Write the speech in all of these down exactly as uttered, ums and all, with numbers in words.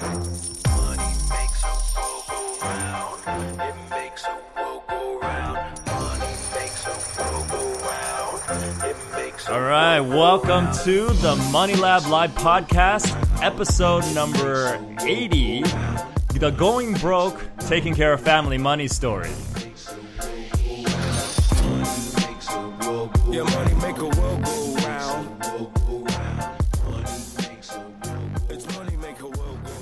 Money makes a world go round. It makes a world go round. Money makes a world go round. It makes a All right, welcome to the Money Lab Live podcast, episode number eighty, the Going Broke, Taking Care of Family Money story. Yeah, money make a world go round. It's money make a world go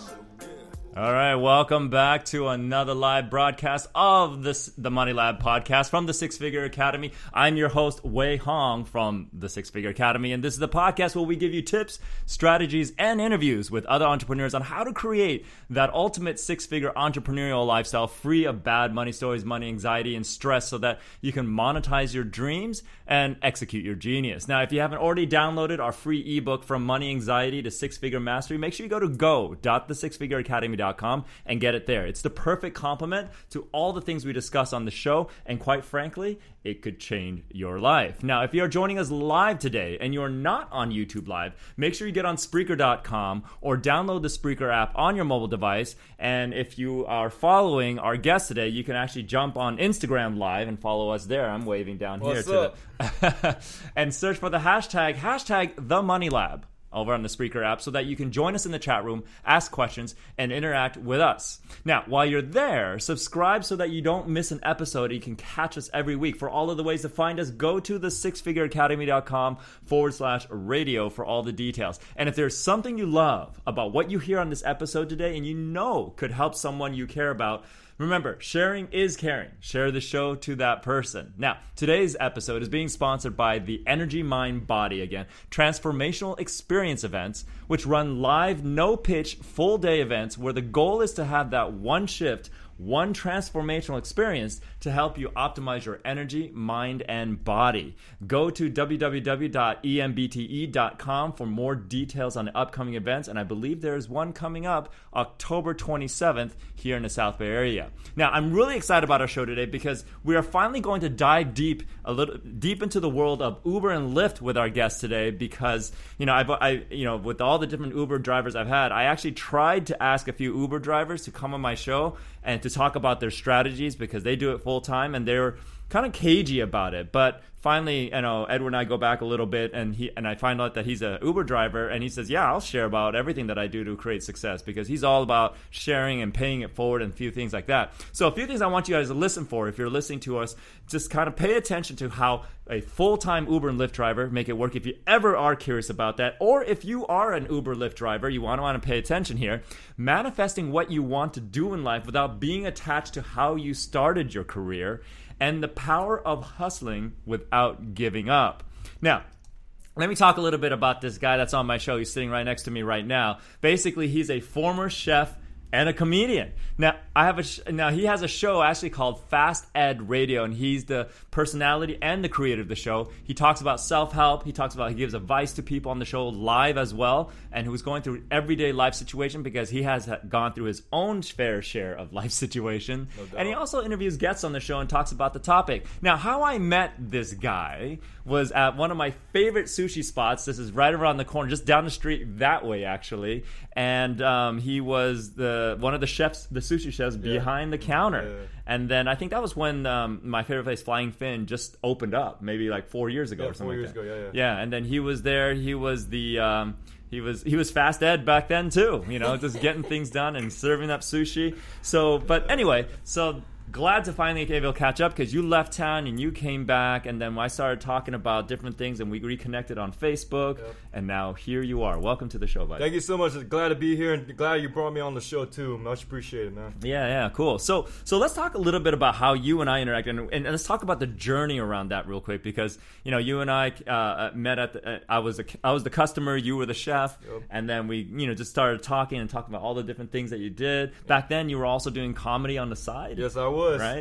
round. All right, welcome back to another live broadcast of this, the Money Lab podcast from the Six Figure Academy. I'm your host, Wei Hong from the Six Figure Academy, and this is the podcast where we give you tips, strategies, and interviews with other entrepreneurs on how to create that ultimate six-figure entrepreneurial lifestyle free of bad money stories, money anxiety, and stress so that you can monetize your dreams and execute your genius. Now, if you haven't already downloaded our free ebook From Money Anxiety to Six-Figure Mastery, make sure you go to go dot the six figure academy dot com and get it there. It's the perfect complement to all the things we discuss on the show, and quite frankly, it could change your life. Now, if you're joining us live today and you're not on YouTube Live, make sure you get on Spreaker dot com or download the Spreaker app on your mobile device. And if you are following our guest today, you can actually jump on Instagram Live and follow us there. I'm waving down What's here up? to the and search for the hashtag hashtag the Money Lab over on the Spreaker app so that you can join us in the chat room, ask questions, and interact with us. Now, while you're there, subscribe so that you don't miss an episode. You can catch us every week. For all of the ways to find us, go to the six figure academy dot com forward slash radio for all the details. And if there's something you love about what you hear on this episode today and you know could help someone you care about, remember, sharing is caring. Share the show to that person. Now, today's episode is being sponsored by the Energy Mind Body, again, transformational experience events, which run live, no-pitch, full-day events where the goal is to have that one shift, one transformational experience to help you optimize your energy, mind, and body. Go to w w w dot e m b t e dot com for more details on the upcoming events, and I believe there's one coming up October twenty-seventh here in the South Bay area. Now, I'm really excited about our show today because we are finally going to dive deep a little deep into the world of Uber and Lyft with our guest today because, you know, I've, I, you know, with all the different Uber drivers I've had, I actually tried to ask a few Uber drivers to come on my show and to talk about their strategies because they do it full time and they're kind of cagey about it. But finally, you know, Edward and I go back a little bit, and he and I find out that he's a Uber driver, and he says, "Yeah, I'll share about everything that I do to create success," because he's all about sharing and paying it forward and a few things like that. So, a few things I want you guys to listen for if you're listening to us. Just kind of pay attention to how a full-time Uber and Lyft driver make it work. If you ever are curious about that, or if you are an Uber Lyft driver, you want to want to pay attention here. Manifesting what you want to do in life without being attached to how you started your career, and the power of hustling without giving up. Now, let me talk a little bit about this guy that's on my show. He's sitting right next to me right now. Basically, he's a former chef and a comedian. Now, I have a sh- now he has a show actually called Fast Ed Radio, and he's the personality and the creator of the show. He talks about self-help. He talks about, he gives advice to people on the show live as well, and who's going through everyday life situation because he has gone through his own fair share of life situation. No doubt. And he also interviews guests on the show and talks about the topic. Now, how I met this guy was at one of my favorite sushi spots. This is right around the corner, just down the street that way, actually. And um, he was the one of the chefs, the sushi chefs, yeah. behind the counter. Yeah. And then I think that was when um, my favorite place, Flying Fin, just opened up, maybe like four years ago yeah, or something four years like that. ago, yeah, yeah. Yeah, and then he was there. He was the um, he was he was Fast Ed back then too. You know, just getting things done and serving up sushi. So, but anyway, so. Glad to finally be able to catch up because you left town and you came back, and then I started talking about different things and we reconnected on Facebook, yep. And now here you are. Welcome to the show, buddy. Thank you so much. Glad to be here and glad you brought me on the show too. Much appreciated, man. Yeah, yeah, cool. So so let's talk a little bit about how you and I interact, and, and, and let's talk about the journey around that real quick because, you know, you and I uh, met at the, uh, I was a, I was the customer, you were the chef, yep. And then we, you know, just started talking and talking about all the different things that you did. Yep. Back then you were also doing comedy on the side. Yes, I was. Right?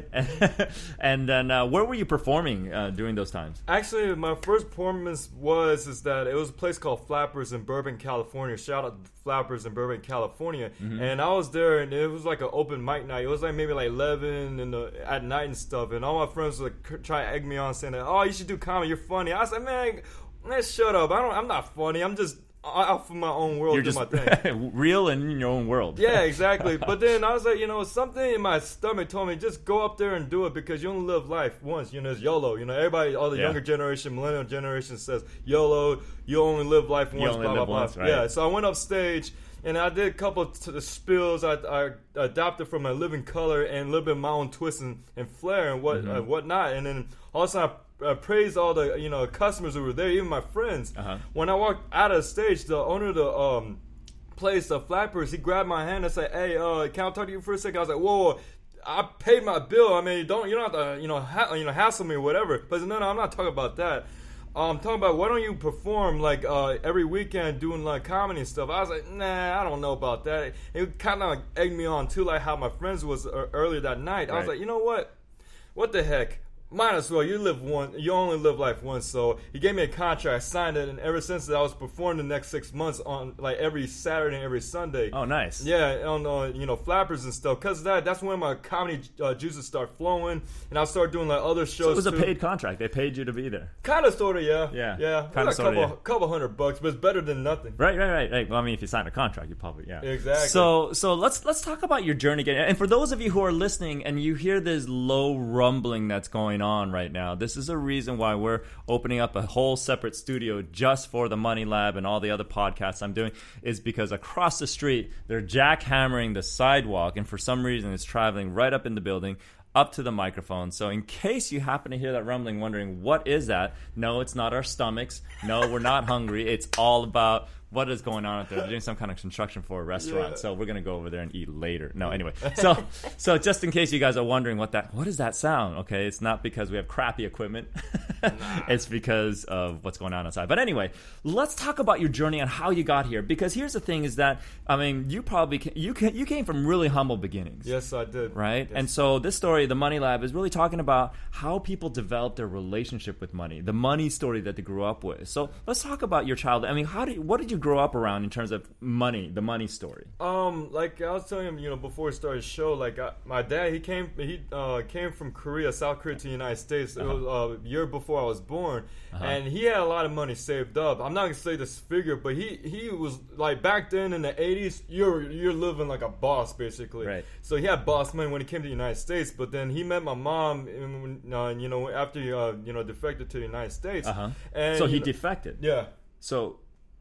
And then uh, where were you performing uh, during those times? Actually, my first performance was is that it was a place called Flappers in Burbank, California. Shout out to Flappers in Burbank, California. Mm-hmm. And I was there, and it was like an open mic night. It was like maybe like eleven in the, at night and stuff. And all my friends would like, try to egg me on, saying that, "Oh, you should do comedy. You're funny." I said, "Man, man, shut up. I don't. I'm not funny. I'm just." out for my own world, You're do just my thing. real and in your own world. Yeah, exactly. But then I was like, you know, something in my stomach told me just go up there and do it because you only live life once. You know, it's YOLO. You know, everybody, all the Yeah. younger generation, millennial generation says YOLO. You only live life once. only blah live blah blah. once, right. Yeah. So I went up stage. And I did a couple of t- spills. I, I adopted from a Living Color and a little bit of my own twist and, and flair and what Mm-hmm. uh, whatnot. And then all of a sudden I, I praised all the you know customers who were there, even my friends. Uh-huh. When I walked out of the stage, the owner of the um, place, the Flappers, he grabbed my hand and said, "Hey, uh, can I talk to you for a second?" I was like, "Whoa, whoa, I paid my bill. I mean, don't you don't have to you know ha- you know hassle me or whatever." But I said, no, no, I'm not talking about that. I'm talking about why don't you perform like uh, every weekend doing like comedy and stuff. I was like, nah, I don't know about that. It kind of like egged me on too, like how my friends was uh, earlier that night. I was Right. like, you know what? What the heck? Might as well. You live one. You only live life once. So he gave me a contract. I signed it, and ever since that, I was performing the next six months on like every Saturday and every Sunday. Oh, nice. Yeah, on uh, you know Flappers and stuff. Cause of that, that's when my comedy uh, juices start flowing, and I start doing like other shows. So it was a too. paid contract. They paid you to be there. Kind of, sort of, yeah. Yeah. Yeah. Kinda, Like a sorta, couple, yeah. couple hundred bucks, but it's better than nothing. Right, right, right, right. Well, I mean, if you sign a contract, you probably yeah. Exactly. So, so let's let's talk about your journey again. And for those of you who are listening and you hear this low rumbling that's going on right now, this is a reason why we're opening up a whole separate studio just for the Money Lab and all the other podcasts I'm doing. Is because across the street they're jackhammering the sidewalk, and for some reason it's traveling right up in the building, up to the microphone. So in case you happen to hear that rumbling, wondering what is that? No, it's not our stomachs. No, we're not hungry. It's all about what is going on out there. They're doing some kind of construction for a restaurant, Yeah. so we're gonna go over there and eat later. No, anyway. So, so just in case you guys are wondering what that, what does that sound? Okay, it's not because we have crappy equipment. It's because of what's going on outside. But anyway, let's talk about your journey on how you got here. Because here's the thing: is that I mean, you probably ca- you ca- you came from really humble beginnings. Yes, I did. Right? Yes. And so this story, the Money Lab, is really talking about how people develop their relationship with money, the money story that they grew up with. So let's talk about your childhood. I mean, how did what did you grow up around in terms of money, the money story? Um, like I was telling him, you know, before we started the show, like I, my dad, he came, he uh, came from Korea, South Korea, to the United States. Uh-huh. It was uh, a year before I was born, Uh-huh. and he had a lot of money saved up. I'm not gonna say this figure, but he he was like back then in the eighties, you're you're living like a boss basically. Right. So he had boss money when he came to the United States, but then he met my mom, and, uh, you know, after he, uh, you know, defected to the United States. Uh-huh. And So he you know- defected. Yeah. So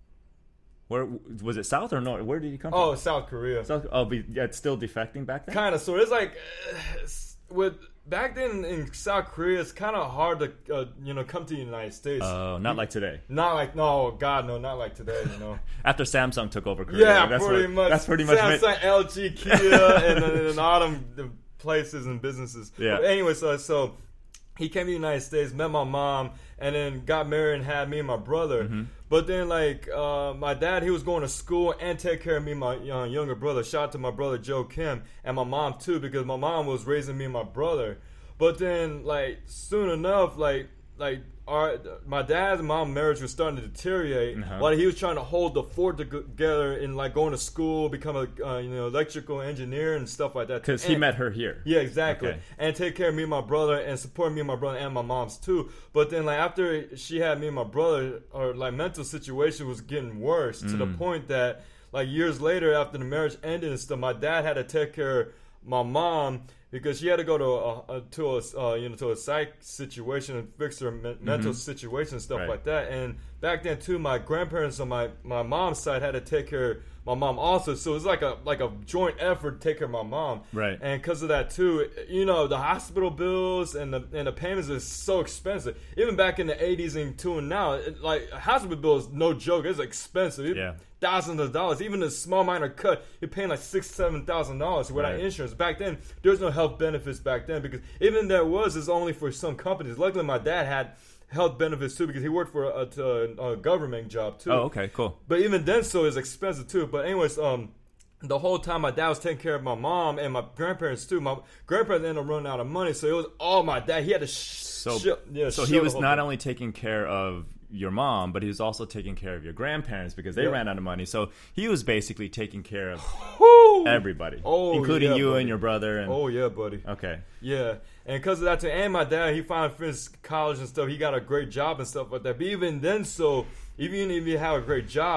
where was it, South or North? Where did he come Oh, from? South Korea. South. Oh, but yeah, it's still defecting back then. Kind of, sort of. It's like uh, s- with back then in South Korea, it's kind of hard to uh, you know come to the United States. Oh, not like today. not like no, God, no, not like today. You know. After Samsung took over Korea. yeah, that's pretty what, much. That's pretty much it. Samsung, L G, Kia, and, and, and all them the places and businesses. Yeah. But anyway, so so he came to the United States, met my mom, and then got married and had me and my brother. Mm-hmm. But then, like, uh, my dad, he was going to school and take care of me and my uh, younger brother. Shout out to my brother, Joe Kim, and my mom, too, because my mom was raising me and my brother. But then, like, soon enough, like, like our my dad's and mom's marriage was starting to deteriorate Uh-huh. while he was trying to hold the fort together and, like, going to school, become a, uh, you know, electrical engineer and stuff like that. Because he And- met her here. yeah, exactly. Okay. And take care of me and my brother and support me and my brother and my mom's too. But then like after she had me and my brother, our like mental situation was getting worse to Mm. the point that like years later after the marriage ended and stuff, my dad had to take care of my mom because she had to go to a, a to a uh, you know to a psych situation and fix her me- mental situation and stuff Mm-hmm. Right. like that. And back then too, my grandparents on my, my mom's side had to take care of my mom also. So it was like a like a joint effort to take care of my mom. Right. And because of that too, you know, the hospital bills and the and the payments is so expensive. Even back in the eighties and to and now, it, like a hospital bill is no joke. It's expensive. It- Yeah. Thousands of dollars. Even a small minor cut, you're paying like six, seven thousand dollars without Right. insurance. Back then, there was no health benefits back then because even there was, it's only for some companies. Luckily, my dad had health benefits too because he worked for a, a, a government job too. Oh, okay, cool. But even then, so it's expensive too. But anyways, um, the whole time my dad was taking care of my mom and my grandparents too. My grandparents ended up running out of money, so it was all my dad. He had to sh- So, sh- yeah, so shove he the was whole not thing. only taking care of your mom, but he was also taking care of your grandparents because they Yeah. ran out of money. So he was basically taking care of Woo! everybody, Oh, including yeah, you buddy. and your brother. And Oh yeah, buddy. okay, Yeah, and because of that too, and my dad, he finally finished college and stuff. He got a great job and stuff like that. But even then, so even if he had a great job,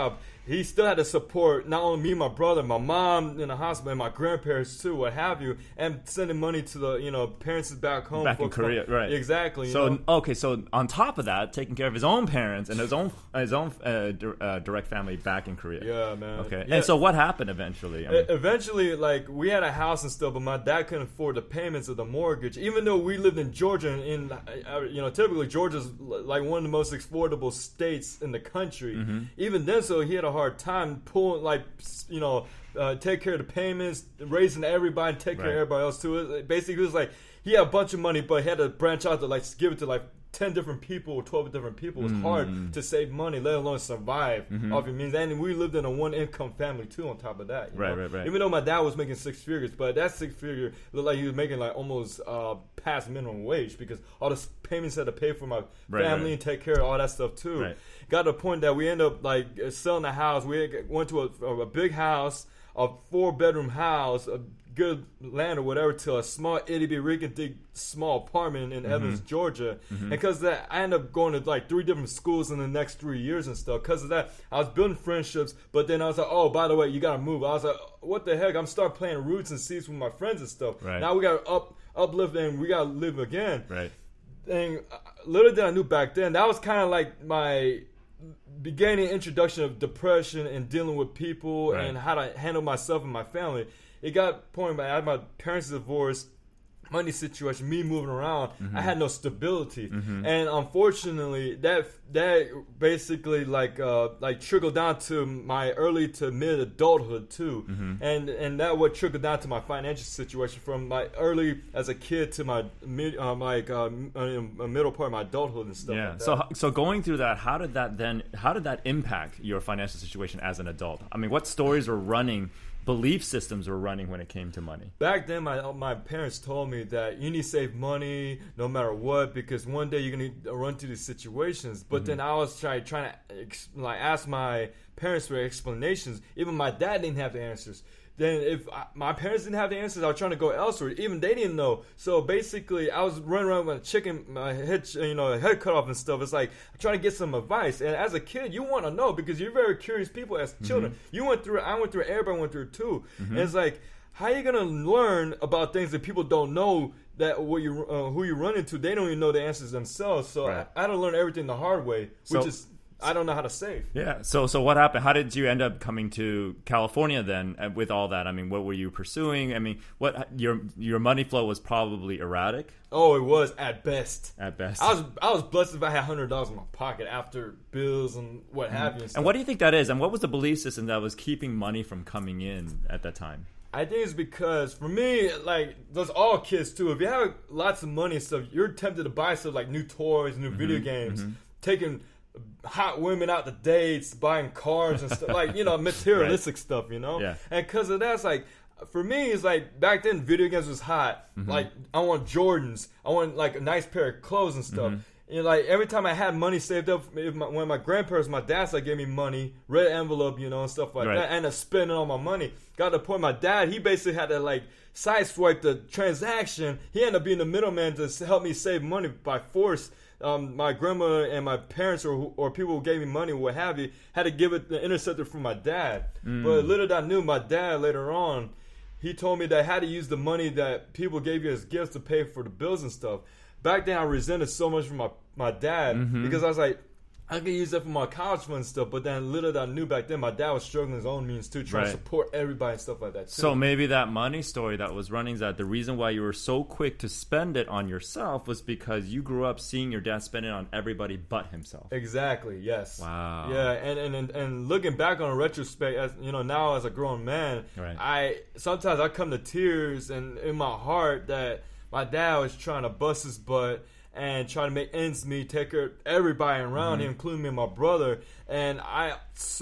he still had to support not only me, my brother, my mom in the hospital, and my grandparents too, what have you, and sending money to the you know parents back home, back in folks Korea, home. right? Exactly. You So know? okay, so on top of that, taking care of his own parents and his own his own uh, di- uh, direct family back in Korea. Yeah, man. Okay, Yeah. and so what happened eventually? I mean, E- Eventually, like we had a house and stuff, but my dad couldn't afford the payments of the mortgage. Even though we lived in Georgia, and in uh, you know, typically Georgia's l- like one of the most affordable states in the country. Mm-hmm. Even then, so he had a hard time pulling, like you know, uh, take care of the payments, raising everybody, take care Right. of everybody else too. It- Basically, he was like he had a bunch of money, but he had to branch out to like give it to like ten different people or twelve different people. It was hard to save money, let alone survive off your means. And we lived in a one income family too on top of that. you Right, know? right, right. Even though my dad was making six figures, but that six figure looked like he was making like almost uh, past minimum wage because all the s- payments had to pay for my Right, family right. and take care of all that stuff too. Right. Got to the point that we ended up like uh, selling the house. We had- went to a, a big house, a four bedroom house, a good land or whatever, to a small itty bitty rinky small apartment in Evans, Georgia. And because of that, I ended up going to like three different schools in the next three years and stuff. Because of that, I was building friendships, but then I was like, oh, by the way, you gotta move. I was like, what the heck? I'm starting playing roots and seeds with my friends and stuff. Right. Now we gotta up uplift and we gotta live again. right. And uh, little did I knew back then, that was kind of like my beginning introduction of depression and dealing with people Right. and how to handle myself and my family. It got point by I had my parents divorced, money situation, me moving around. I had no stability, and unfortunately, that that basically like uh, like trickled down to my early to mid adulthood too, and and that what trickled down to my financial situation from my early as a kid to my mid um, like uh, m- uh, middle part of my adulthood and stuff. Yeah. like that. So so going through that, how did that then? How did that impact your financial situation as an adult? I mean, what stories were running? Belief systems were running when it came to money. Back then, my my parents told me that you need to save money no matter what because one day you're gonna run through these situations. But then I was trying trying to ex- like ask my parents for explanations. Even my dad didn't have the answers. Then if I, my parents didn't have the answers, I was trying to go elsewhere. Even they didn't know. So basically, I was running around with a chicken, my head, you know, head cut off and stuff. It's like I'm trying to get some advice. And as a kid, you want to know because you're very curious people as children. You went through it. I went through it. Everybody went through it too. And it's like, how are you gonna learn about things that people don't know? That what you uh, who you run into, they don't even know the answers themselves. So Right. I, I had to learn everything the hard way, which So- is I don't know how to save. Yeah. So so what happened? How did you end up coming to California then uh, with all that? I mean, what were you pursuing? I mean, what your your money flow was probably erratic Oh, it was at best. at best. I was I was blessed if I had hundred dollars in my pocket after bills and what have you. And, stuff. and what do you think that is? And what was the belief system that was keeping money from coming in at that time? I think it's because for me, like those all kids too. If you have lots of money and stuff, you're tempted to buy stuff like new toys, new video games, taking hot women out to dates, buying cars and stuff like you know materialistic stuff. You know, Yeah. and because of that, it's like. For me, it's like back then, video games was hot. Like I want Jordans, I want like a nice pair of clothes and stuff. You know, like every time I had money saved up, if my, when my grandparents, my dad's like gave me money, red envelope, you know, and stuff like Right. that, and I spending all my money. Got to the point, my dad, he basically had to like sideswipe the transaction. He ended up being the middleman to s- help me save money by force. Um, my grandma and my parents or who- or people who gave me money, what have you, had to give it the interceptor from my dad. But little did I knew, my dad later on, he told me that I had to use the money that people gave you as gifts to pay for the bills and stuff. Back then, I resented so much from my, my dad because I was like, I could use that for my college fund and stuff. But then little did I knew back then, my dad was struggling his own means too, trying Right. to support everybody and stuff like that too. So maybe that money story that was running is that the reason why you were so quick to spend it on yourself was because you grew up seeing your dad spend it on everybody but himself. Exactly. Yes. Wow. Yeah, and and, and, and looking back on a retrospect, as you know, now as a grown man, Right. I sometimes I come to tears and in my heart that my dad was trying to bust his butt and trying to make ends meet, take care of everybody around Mm-hmm. him, including me and my brother. And I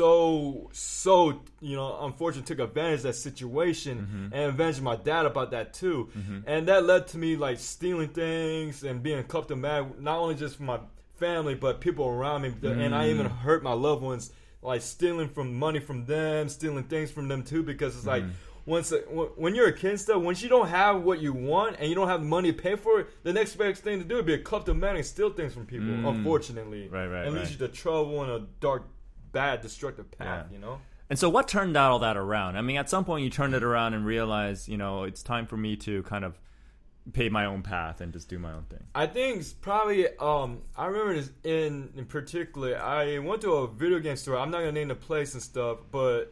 so so you know, unfortunately took advantage of that situation Mm-hmm. and avenged my dad about that too. And that led to me like stealing things and being kleptomatic, not only just from my family but people around me. And I even Mm. hurt my loved ones, like stealing from money from them, stealing things from them too, because it's like Mm-hmm. once when you're a kid and stuff, once you don't have what you want and you don't have the money to pay for it, the next best thing to do would be a kleptomatic and steal things from people. Unfortunately, Mm. Right, right, and right. leads you to trouble and a dark, bad, destructive path. Yeah. You know. And so what turned all that around? I mean, at some point you turned it around and realized, you know, it's time for me to kind of pave my own path and just do my own thing. I think it's probably, um, I remember this in, in particular, I went to a video game store. I'm not going to name the place and stuff, but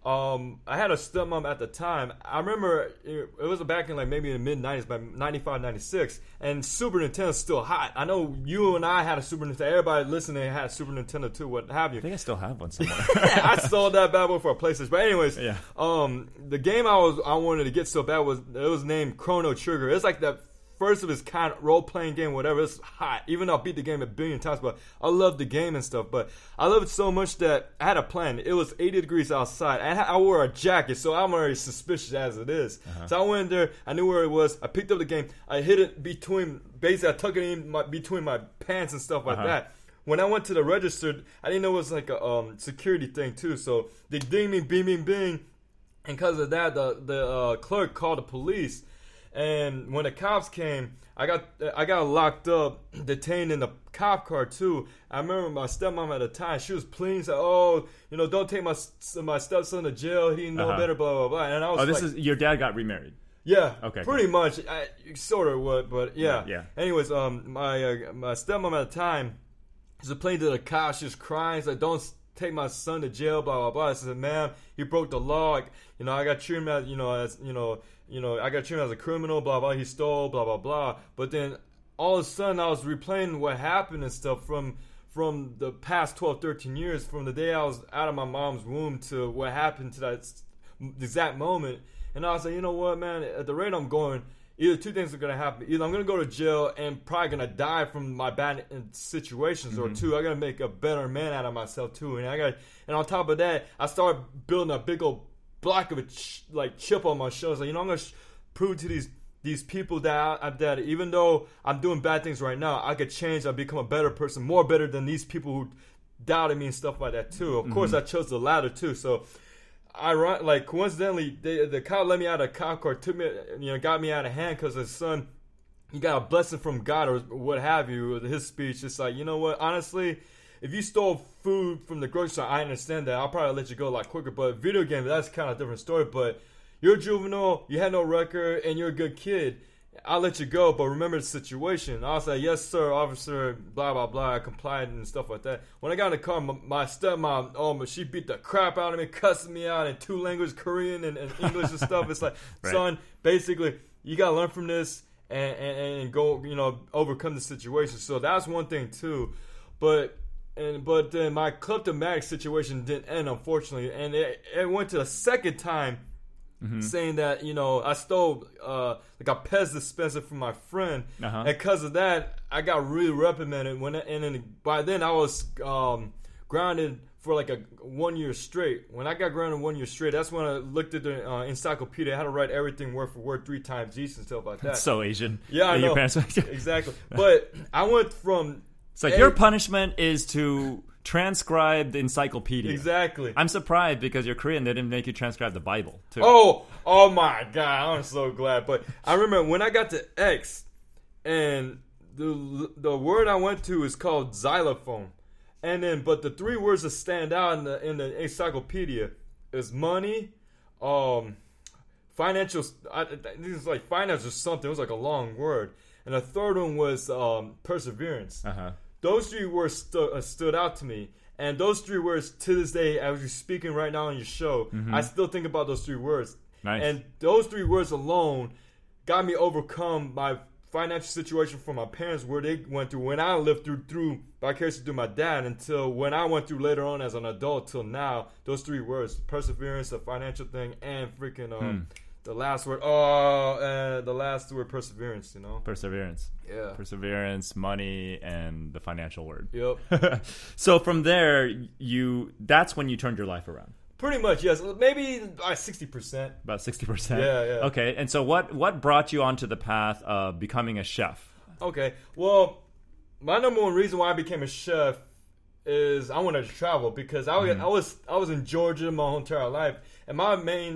um, I had a stepmom at the time. I remember it, it was back in like maybe in the mid nineties, by ninety-five, ninety-six, and Super Nintendo's still hot. I know you and I had a Super Nintendo. Everybody listening had a Super Nintendo too, what have you. I think I still have one somewhere. I sold that bad boy for a PlayStation. But anyways, Yeah. um, the game I was I wanted to get so bad was it was named Chrono Trigger. It's like the first of its kind role playing game, whatever. It's hot. Even though I beat the game a billion times, but I love the game and stuff. But I love it so much that I had a plan. It was eighty degrees outside. I, had, I wore a jacket, so I'm already suspicious as it is. Uh-huh. So I went in there. I knew where it was. I picked up the game. I hit it between. Basically, I tucked it in my, between my pants and stuff like uh-huh. that. When I went to the register, I didn't know it was like a um, security thing too. So they ding me, bing, bing, bing. And because of that, the the uh, clerk called the police. And when the cops came, I got I got locked up, detained in the cop car too. I remember my stepmom at the time. She was pleading, said, "Oh, you know, don't take my my stepson to jail. He didn't know uh-huh. better." Blah blah blah. And I was oh, this like, is your dad got remarried. Yeah, okay, pretty cool. much. I, sort of would, but yeah. yeah. Anyways, um, my uh, my stepmom at the time, she was pleading to the cops. She was crying, she's like, "Don't take my son to jail." Blah blah blah. I said, "Ma'am, he broke the law. Like, you know, I got treated as you know as you know." You know, I got treated as a criminal, blah, blah, he stole, blah, blah, blah. But then all of a sudden I was replaying what happened and stuff from from the past twelve, thirteen years, from the day I was out of my mom's womb to what happened to that exact moment. And I was like, you know what, man, at the rate I'm going, either two things are going to happen. Either I'm going to go to jail and probably going to die from my bad situations, mm-hmm. or two, I got to make a better man out of myself too. And I got, and on top of that, I started building a big old block of a ch- like chip on my shoulders. Like, you know, I'm gonna sh- prove to these these people that I, that even though I'm doing bad things right now, I could change. I become a better person, more better than these people who doubted me and stuff like that too. Of mm-hmm. course, I chose the latter too. So, I like coincidentally, they, the cop let me out of the cop car, took me, you know, got me out of hand because his son, he got a blessing from God or what have you. With his speech, it's like, you know what, honestly. If you stole food from the grocery store, I understand that. I'll probably let you go a lot quicker. But video games, that's kind of a different story. But you're a juvenile, you had no record, and you're a good kid. I'll let you go, but remember the situation. I was like, yes, sir, officer, blah, blah, blah. I complied and stuff like that. When I got in the car, my, my stepmom, oh, but she beat the crap out of me, cussing me out in two languages, Korean and, and English and stuff. It's like, right. Son, basically, you got to learn from this and, and, and go, you know, overcome the situation. So that's one thing, too. But... And but then my kleptomatic situation didn't end, unfortunately, and it, it went to a second time, mm-hmm. saying that, you know, I stole uh, like a Pez dispenser from my friend, uh-huh. and because of that, I got really reprimanded. When and then by then I was um, grounded for like a one year straight. When I got grounded one year straight, that's when I looked at the uh, encyclopedia. I had to write everything word for word three times each and stuff like that. That's so Asian. Yeah, I yeah, know. Your parents exactly. But I went from. It's like, your punishment is to transcribe the encyclopedia. Exactly. I'm surprised because you're Korean, they didn't make you transcribe the Bible, too. Oh, oh my God. I'm so glad. But I remember when I got to X, and the the word I went to is called xylophone. And then, but the three words that stand out in the in the encyclopedia is money, um, financial, I, this is like finance or something. It was like a long word. And the third one was um, perseverance. Uh-huh. Those three words stu- uh, stood out to me. And those three words, to this day, as you're speaking right now on your show, mm-hmm. I still think about those three words. Nice. And those three words alone got me overcome my financial situation from my parents, where they went through when I lived through, through vicariously through my dad, until when I went through later on as an adult till now. Those three words, perseverance, the financial thing, and freaking... Um, hmm. The last word, oh, uh, the last word, perseverance, you know? Perseverance. Yeah. Perseverance, money, and the financial word. Yep. So from there, you that's when you turned your life around. Pretty much, yes. Maybe uh, sixty percent. About sixty percent? Yeah, yeah. Okay, and so what, what brought you onto the path of becoming a chef? Okay, well, my number one reason why I became a chef is I wanted to travel, because I, mm-hmm. I was I was in Georgia my whole entire life, and my main...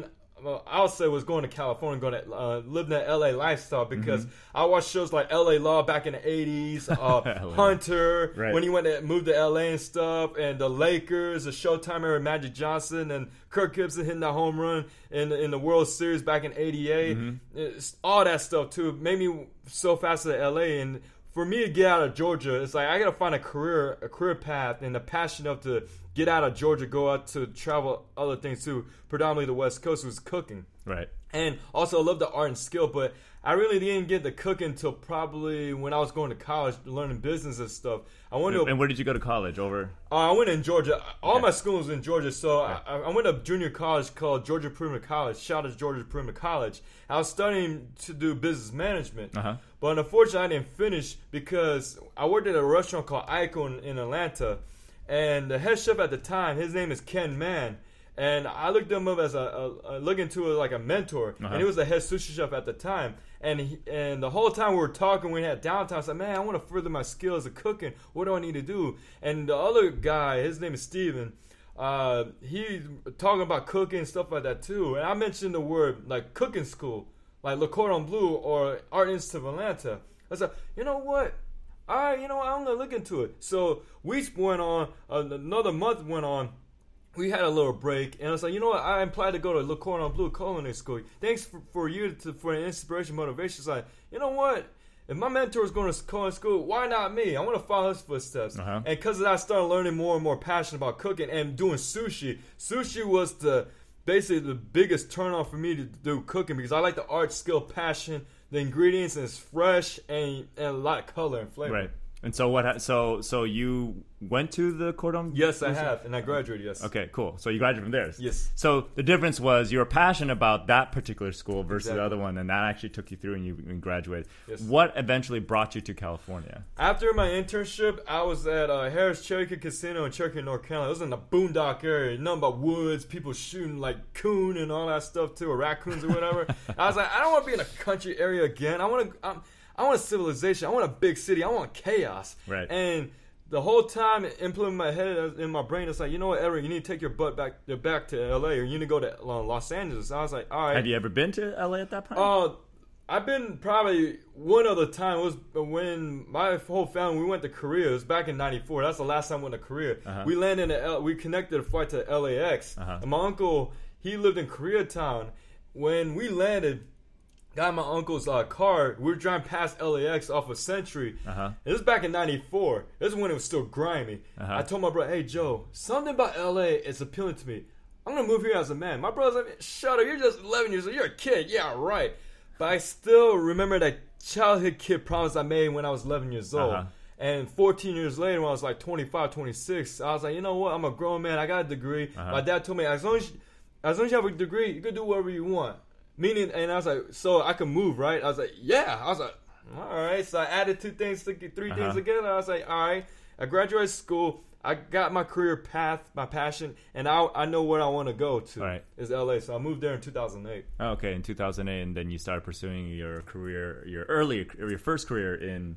well, I would say was going to California, going to uh, live that L A lifestyle because mm-hmm. I watched shows like L A Law back in the eighties, uh, Hunter right. when he went to move to L A and stuff, and the Lakers, the Showtime era, Magic Johnson, and Kirk Gibson hitting that home run in in the World Series back in eighty-eight. Mm-hmm. All that stuff too made me so fast to L A. And for me to get out of Georgia, it's like I got to find a career, a career path, and a passion enough to get out of Georgia, go out to travel other things too, predominantly the West Coast, was cooking. Right. And also I love the art and skill, but I really didn't get the cooking until probably when I was going to college, learning business and stuff. I went and, to, and where did you go to college? Over? Uh, I went in Georgia. All okay. my school was in Georgia, so okay. I, I went to junior college called Georgia Perimeter College. Shout out to Georgia Perimeter College. I was studying to do business management, uh-huh. but unfortunately I didn't finish because I worked at a restaurant called Icon in Atlanta. And the head chef at the time, his name is Ken Mann, and I looked him up as a, a, a look into it like a mentor, uh-huh. and he was the head sushi chef at the time. And he, and the whole time we were talking, we had downtime. I said, "Man, I want to further my skills of cooking. What do I need to do?" And the other guy, his name is Steven, uh, he's talking about cooking and stuff like that too. And I mentioned the word like cooking school, like Le Cordon Bleu or Art Institute of Atlanta. I said, you know what? All right, you know what? I'm going to look into it. So weeks went on. Uh, another month went on. We had a little break. And I was like, you know what? I applied to go to Le Cordon Bleu Culinary School. Thanks for, for you to, for an inspiration, motivation. It's like, you know what? If my mentor is going to culinary school, why not me? I want to follow his footsteps. Uh-huh. And because of that, I started learning more and more passion about cooking and doing sushi. Sushi was the basically the biggest turn on for me to do cooking because I like the art, skill, passion, the ingredients, and it's fresh and, and a lot of color and flavor. Right. And so what? Ha- so so you went to the Cordon? Yes, I have, and I graduated. Yes. Okay, cool. So you graduated from there. Yes. So the difference was you were passionate about that particular school versus exactly. the other one, and that actually took you through, and you and graduated. Yes. What eventually brought you to California? After my internship, I was at uh, Harris Cherokee Casino in Cherokee, North Carolina. It was in the boondock area, nothing but woods, people shooting like coon and all that stuff too, or raccoons or whatever. I was like, I don't want to be in a country area again. I want to. I'm, I want a civilization. I want a big city. I want chaos. Right. And the whole time, implementing my head in my brain, it's like, you know what, Eric, you need to take your butt back back to L A, or you need to go to Los Angeles. I was like, all right. Have you ever been to L A at that point? Uh, I've been probably one other time. It was when my whole family, we went to Korea. It was back in ninety-four. That's the last time we went to Korea. Uh-huh. We landed in L- we connected a flight to L A X. Uh-huh. And my uncle, he lived in Koreatown. When we landed, got my uncle's uh, car. We were driving past L A X off of Century. Uh-huh. This was back in ninety-four. This is when it was still grimy. Uh-huh. I told my brother, hey, Joe, something about L A is appealing to me. I'm going to move here as a man. My brother's like, shut up. You're just eleven years old. You're a kid. Yeah, right. But I still remember that childhood kid promise I made when I was eleven years old. Uh-huh. And fourteen years later, when I was like twenty-five, twenty-six, I was like, you know what? I'm a grown man. I got a degree. Uh-huh. My dad told me, as long as, you, as long as you have a degree, you can do whatever you want. Meaning, and I was like, so I can move, right? I was like, yeah. I was like, all right. So I added two things, three uh-huh. things together. I was like, all right. I graduated school. I got my career path, my passion, and I I know where I want to go to. Right. Is L A. So I moved there in two thousand eight. Okay, in two thousand eight, and then you started pursuing your career, your early, or your first career in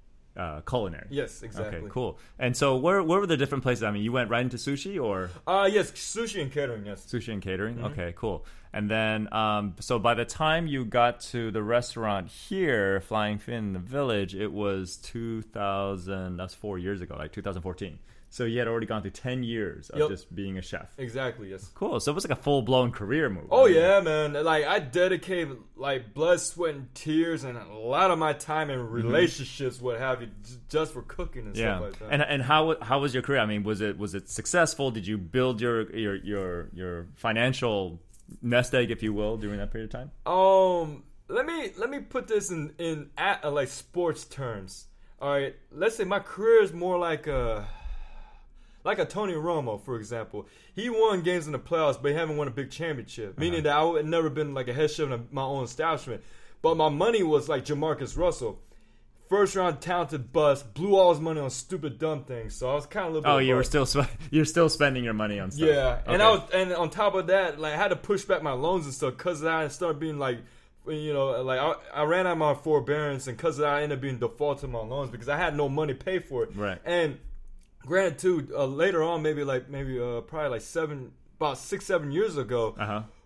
uh, culinary. Yes, exactly. Okay, cool. And so, where where were the different places? I mean, you went right into sushi, or? Uh yes, sushi and catering. Yes, sushi and catering. Mm-hmm. Okay, cool. And then, um, so by the time you got to the restaurant here, Flying Fin in the Village, it was two thousand. That's four years ago, like two thousand fourteen. So you had already gone through ten years of yep. just being a chef. Exactly, yes. Cool. So it was like a full-blown career move. Oh, yeah, man. Like, I dedicated, like, blood, sweat, and tears and a lot of my time in relationships, mm-hmm. what have you, just for cooking and yeah. stuff like that. And and how how was your career? I mean, was it was it successful? Did you build your your your, your financial nest egg, if you will, during that period of time? Um, let me let me put this in, in at, uh, like, sports terms. All right, let's say my career is more like a... Like a Tony Romo, for example. He won games in the playoffs, but he haven't won a big championship. Uh-huh. Meaning that I would never been like a head chef in my own establishment. But my money was like Jamarcus Russell. First round talented bust, blew all his money on stupid dumb things. So I was kind of a little bit. Oh, you were still sp- you're still spending your money on stuff. Yeah, okay. and I was, and on top of that, like I had to push back my loans and stuff because I started being like, you know, like I, I ran out of my forbearance, and because of that, I ended up being default to my loans because I had no money to pay for it. Right. And granted, too, uh, later on, maybe like maybe uh, probably like seven, about six, seven years ago, uh-huh.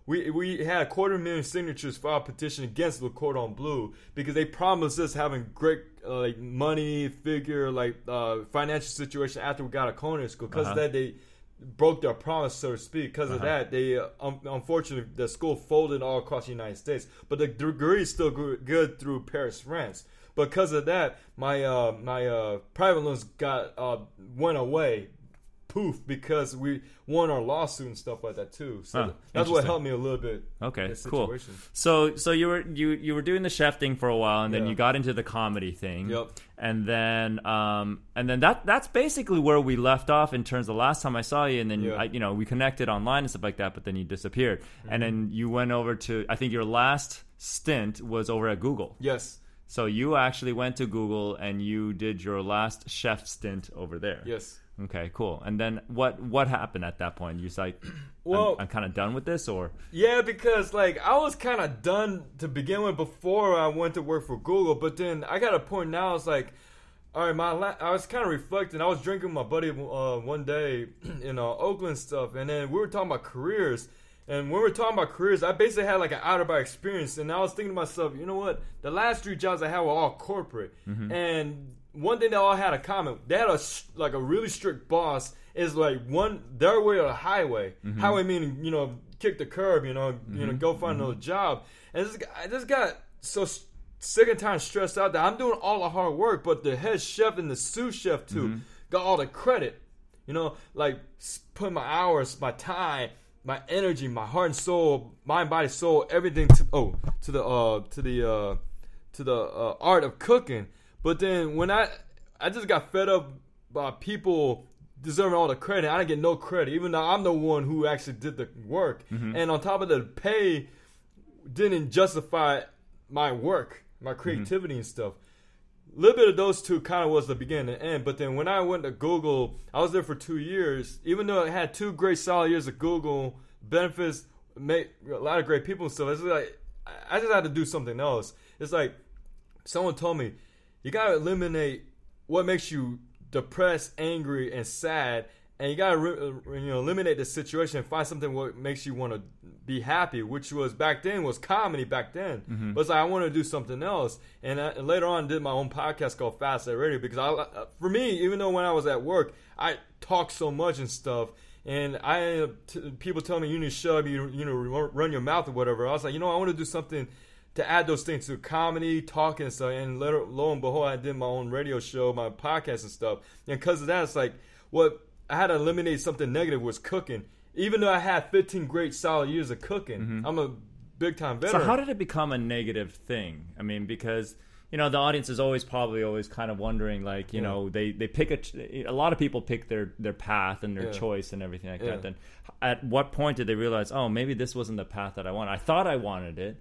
we we had a quarter million signatures for our petition against Le Cordon Bleu because they promised us having great uh, like money, figure, like uh, financial situation after we got a culinary school. Because Uh-huh. of that, they broke their promise, so to speak. Because of Uh-huh. that, they uh, um, unfortunately the school folded all across the United States. But the degree is still go- good through Paris, France. Because of that, my uh, my uh, private loans got uh, went away. Poof, because we won our lawsuit and stuff like that too. So Huh, th- that's what interesting. helped me a little bit. Okay, in the cool. situation. So, so you were you you were doing the chef thing for a while, and then Yeah. you got into the comedy thing. Yep. And then, um, and then that that's basically where we left off in terms of the last time I saw you, and then Yeah. I, you know we connected online and stuff like that. But then you disappeared, Mm-hmm. and then you went over to I think your last stint was over at Google. Yes, So you actually went to Google and you did your last chef stint over there. yes. Okay, cool. And then what what happened at that point? You was like, Well- I'm, I'm kind of done with this, or Yeah, because like I was kind of done to begin with before I went to work for Google, but then I got a point now. It's like, all right, my la- I was kind of reflecting. I was drinking with my buddy uh, one day in uh, Oakland stuff, and then we were talking about careers. And when we were talking about careers, I basically had like an out of body experience, and I was thinking to myself, you know what? The last three jobs I had were all corporate, and one thing they all had in common, they had a sh- like a really strict boss. Is like one their way or the highway. Highway meaning you know kick the curb, you know, you know go find another job. And this guy, I just got so s- sick and tired, and stressed out that I'm doing all the hard work, but the head chef and the sous chef too got all the credit. You know, like s- putting my hours, my time, my energy, my heart and soul, mind, body, soul, everything to oh to the uh to the uh to the uh, art of cooking. But then when I I just got fed up by people deserving all the credit, I didn't get no credit, even though I'm the one who actually did the work. And on top of the pay didn't justify my work, my creativity and stuff. A little bit of those two kind of was the beginning and end. But then when I went to Google, I was there for two years. Even though I had two great solid years at Google, benefits, made a lot of great people and stuff. It's like I just had to do something else. It's like someone told me, you gotta eliminate what makes you depressed, angry, and sad, and you gotta re- you know eliminate the situation and find something what makes you want to be happy. Which was back then was comedy back then, Mm-hmm. but it's like I want to do something else. And, I, and later on, I did my own podcast called Fast at Radio because I, for me, even though when I was at work, I talked so much and stuff. And I t- people tell me you need to shut up, you you know run your mouth or whatever. I was like, you know, I want to do something to add those things to comedy, talking and stuff. And later, lo and behold, I did my own radio show, my podcast and stuff. And because of that, it's like what I had to eliminate something negative was cooking. Even though I had fifteen great solid years of cooking, I'm a big time so veteran. how did it become a negative thing? I mean, because you know the audience is always probably always kind of wondering, like you Yeah. know they they pick a a lot of people pick their their path and their Yeah. choice and everything like Yeah. that. Then at what point did they realize, oh, maybe this wasn't the path that I wanted? I thought I wanted it.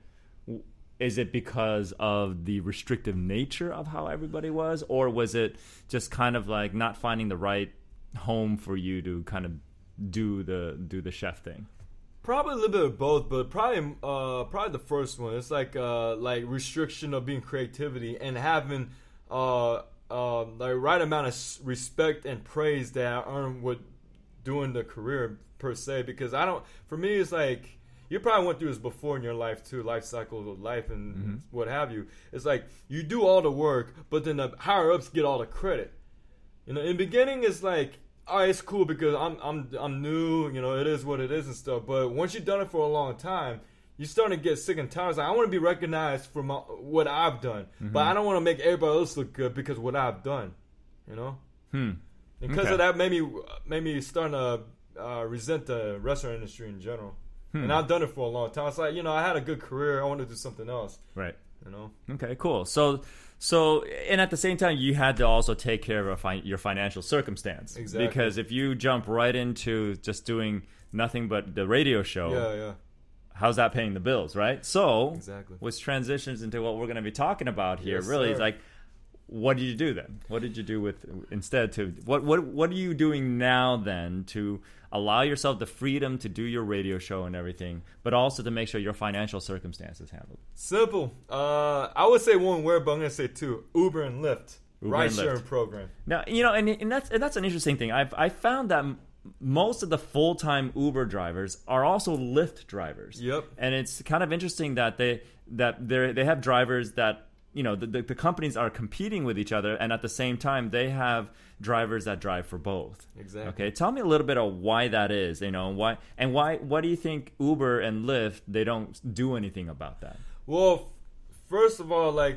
Is it because of the restrictive nature of how everybody was, or was it just kind of like not finding the right home for you to kind of do the do the chef thing? Probably a little bit of both, but probably uh, probably the first one. It's like uh, like restriction of being creativity and having uh, uh, the right amount of s- respect and praise that I earn with doing the career per se. Because I don't, for me, it's like you probably went through this before in your life too, life cycle of life and Mm-hmm. what have you. It's like you do all the work, but then the higher ups get all the credit. You know, in the beginning, it's like, all right, it's cool because I'm I'm I'm new. You know, it is what it is and stuff. But once you've done it for a long time, you're starting to get sick and tired. It's like, I want to be recognized for my, what I've done, Mm-hmm. but I don't want to make everybody else look good because of what I've done. You know, Hmm. and because Okay. of that, made me made me starting to uh, resent the restaurant industry in general. Hmm. And I've done it for a long time. It's like, you know, I had a good career. I want to do something else. Right. You know. Okay, cool. So, so, and at the same time, you had to also take care of a fi- your financial circumstance. Exactly. Because if you jump right into just doing nothing but the radio show, Yeah, yeah. how's that paying the bills, right? So, Exactly. which transitions into what we're going to be talking about here. Yes, really, sir. is like, what did you do then? What did you do with instead to what what what are you doing now then to allow yourself the freedom to do your radio show and everything, but also to make sure your financial circumstances handled? Simple. Uh, I would say one word, but I'm gonna say two: Uber and Lyft. Uber Ride and Lyft. sharing program. Now, you know, and, and that's and that's an interesting thing. I've I found that most of the full-time Uber drivers are also Lyft drivers. Yep. And it's kind of interesting that they that they they have drivers that, you know, the, the the companies are competing with each other, and at the same time they have drivers that drive for both. Exactly. Okay, tell me a little bit of why that is, you know, why and why what do you think Uber and Lyft, they don't do anything about that? Well, first of all, like,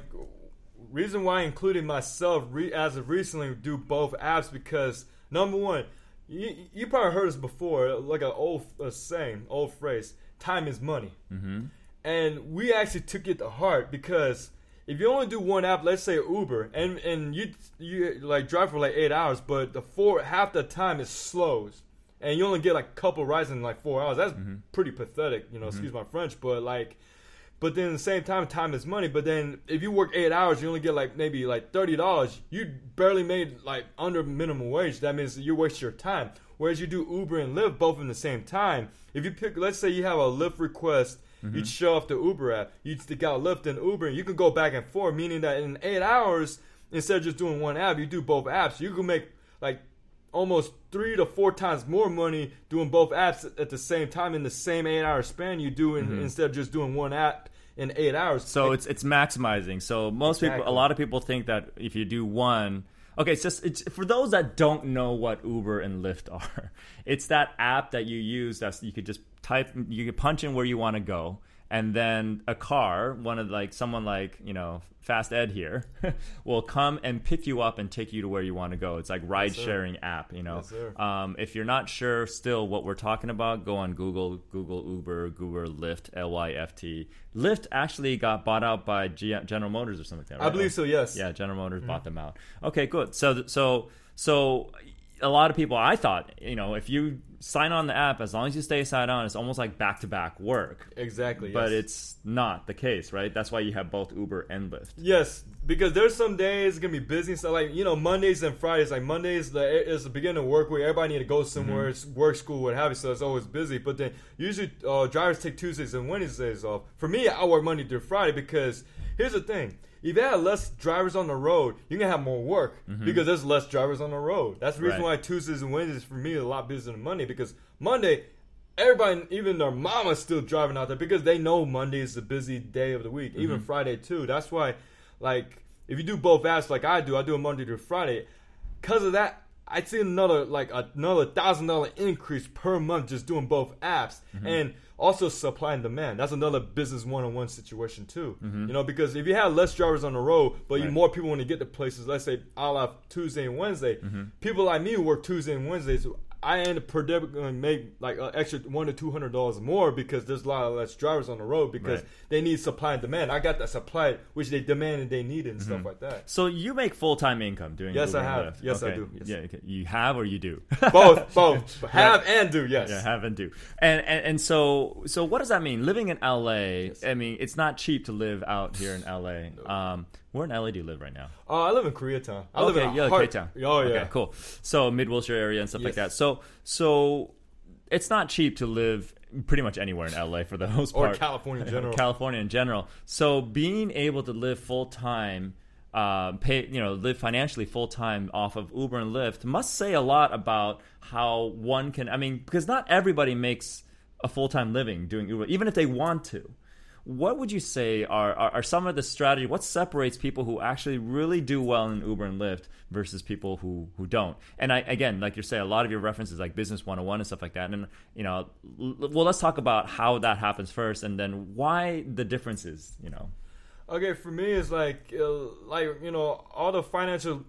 reason why I included myself re- as of recently do both apps, because number one, you, you probably heard this before, like an old uh, saying, old phrase, time is money. Mm-hmm. And we actually took it to heart, because if you only do one app, let's say Uber, and, and you you like drive for like eight hours, but the four half the time it slows, and you only get like a couple rides in like four hours. That's mm-hmm. pretty pathetic, you know. Mm-hmm. Excuse my French, but like, but then at the same time, time is money. But then if you work eight hours, you only get like maybe like thirty dollars. You barely made like under minimum wage. That means you waste your time. Whereas you do Uber and Lyft both in the same time. If you pick, let's say you have a Lyft request. Mm-hmm. You'd show off the Uber app. You'd stick out Lyft and Uber, and you can go back and forth, meaning that in eight hours, instead of just doing one app, you do both apps. You can make like almost three to four times more money doing both apps at the same time in the same eight-hour span you do in, mm-hmm. instead of just doing one app in eight hours. So it, it's it's maximizing. So most exactly. people, a lot of people think that if you do one. Okay, it's just it's for those that don't know what Uber and Lyft are. It's that app that you use that you could just type, you could punch in where you want to go, and then a car, one of like someone like, you know, Fast Ed here, will come and pick you up and take you to where you want to go. It's like ride sharing yes, app, you know. Yes, um, if you're not sure still what we're talking about, go on Google, Google Uber, Google Lyft, L Y F T. Lyft actually got bought out by G- General Motors or something like that, right? I believe so, yes. Yeah, General Motors mm-hmm. bought them out. Okay, good. So, so, so a lot of people, I thought, you know, if you sign on the app, as long as you stay signed on, it's almost like back-to-back work. Exactly, But yes. it's not the case, right? That's why you have both Uber and Lyft. Yes, because there's some days it's going to be busy. So, like, you know, Mondays and Fridays, like Mondays the, is the beginning of work week. Everybody need to go somewhere, mm-hmm. work, school, what have you, so it's always busy. But then usually uh, drivers take Tuesdays and Wednesdays off. For me, I work Monday through Friday because here's the thing. If you have less drivers on the road, you're going to have more work mm-hmm. because there's less drivers on the road. That's the reason right. why Tuesdays and Wednesdays for me are a lot busier than Monday, because Monday, everybody, even their mama's still driving out there because they know Monday is the busy day of the week, mm-hmm. even Friday too. That's why, like, if you do both apps like I do, I do a Monday through Friday. Because of that, I'd see another, like, another one thousand dollars increase per month just doing both apps. Mm-hmm. And also supply and demand. That's another business one-on-one situation too. Mm-hmm. You know, because if you have less drivers on the road, but right. you more people want to get to places, let's say I'll have Tuesday and Wednesday, mm-hmm. people like me who work Tuesday and Wednesday, so I end up per day going to make like an extra one to two hundred dollars more because there's a lot of less drivers on the road because right. they need supply and demand. I got that supply which they demand and they need and mm-hmm. stuff like that. So you make full time income doing yes, Uber I have. and Lyft. Yes, okay. I do. Yes. Yeah, okay. You have or you do both, both have right. and do. Yes, yeah, have and do. And, and and so so what does that mean? Living in L A, yes. I mean, it's not cheap to live out here in L A. No. Um, where in L A do you live right now? Oh, uh, I live in Koreatown. I okay, live in yeah, heart- K-Town. Oh, yeah. Okay, cool. So mid-Wilshire area and stuff yes. like that. So so it's not cheap to live pretty much anywhere in L A for the most part. Or California in general. California in general. So being able to live full-time, uh, pay you know, live financially full-time off of Uber and Lyft must say a lot about how one can, I mean, because not everybody makes a full-time living doing Uber, even if they want to. What would you say are, are, are some of the strategy? What separates people who actually really do well in Uber and Lyft versus people who, who don't? And I, again, like you say, a lot of your references like Business one oh one and stuff like that. And, you know, well, let's talk about how that happens first and then why the differences, you know. Okay, for me, it's like, uh, like you know, all the financial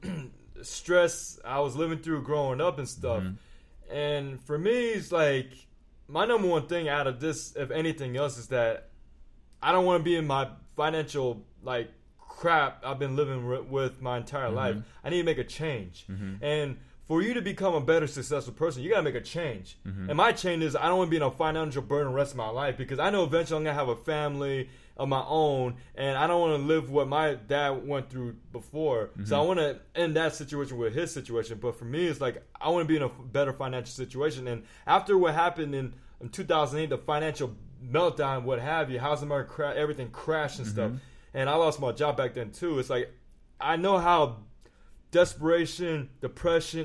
stress I was living through growing up and stuff. Mm-hmm. And for me, it's like, my number one thing out of this, if anything else, is that I don't want to be in my financial, like, crap I've been living re- with my entire mm-hmm. life. I need to make a change. Mm-hmm. And for you to become a better, successful person, you got to make a change. Mm-hmm. And my change is I don't want to be in a financial burden the rest of my life because I know eventually I'm going to have a family of my own, and I don't want to live what my dad went through before. Mm-hmm. So I want to end that situation with his situation. But for me, it's like I want to be in a better financial situation. And after what happened in, in two thousand eight, the financial meltdown, what have you, housing market, cra- everything crashed and mm-hmm. stuff. And I lost my job back then too. It's like I know how desperation, depression, and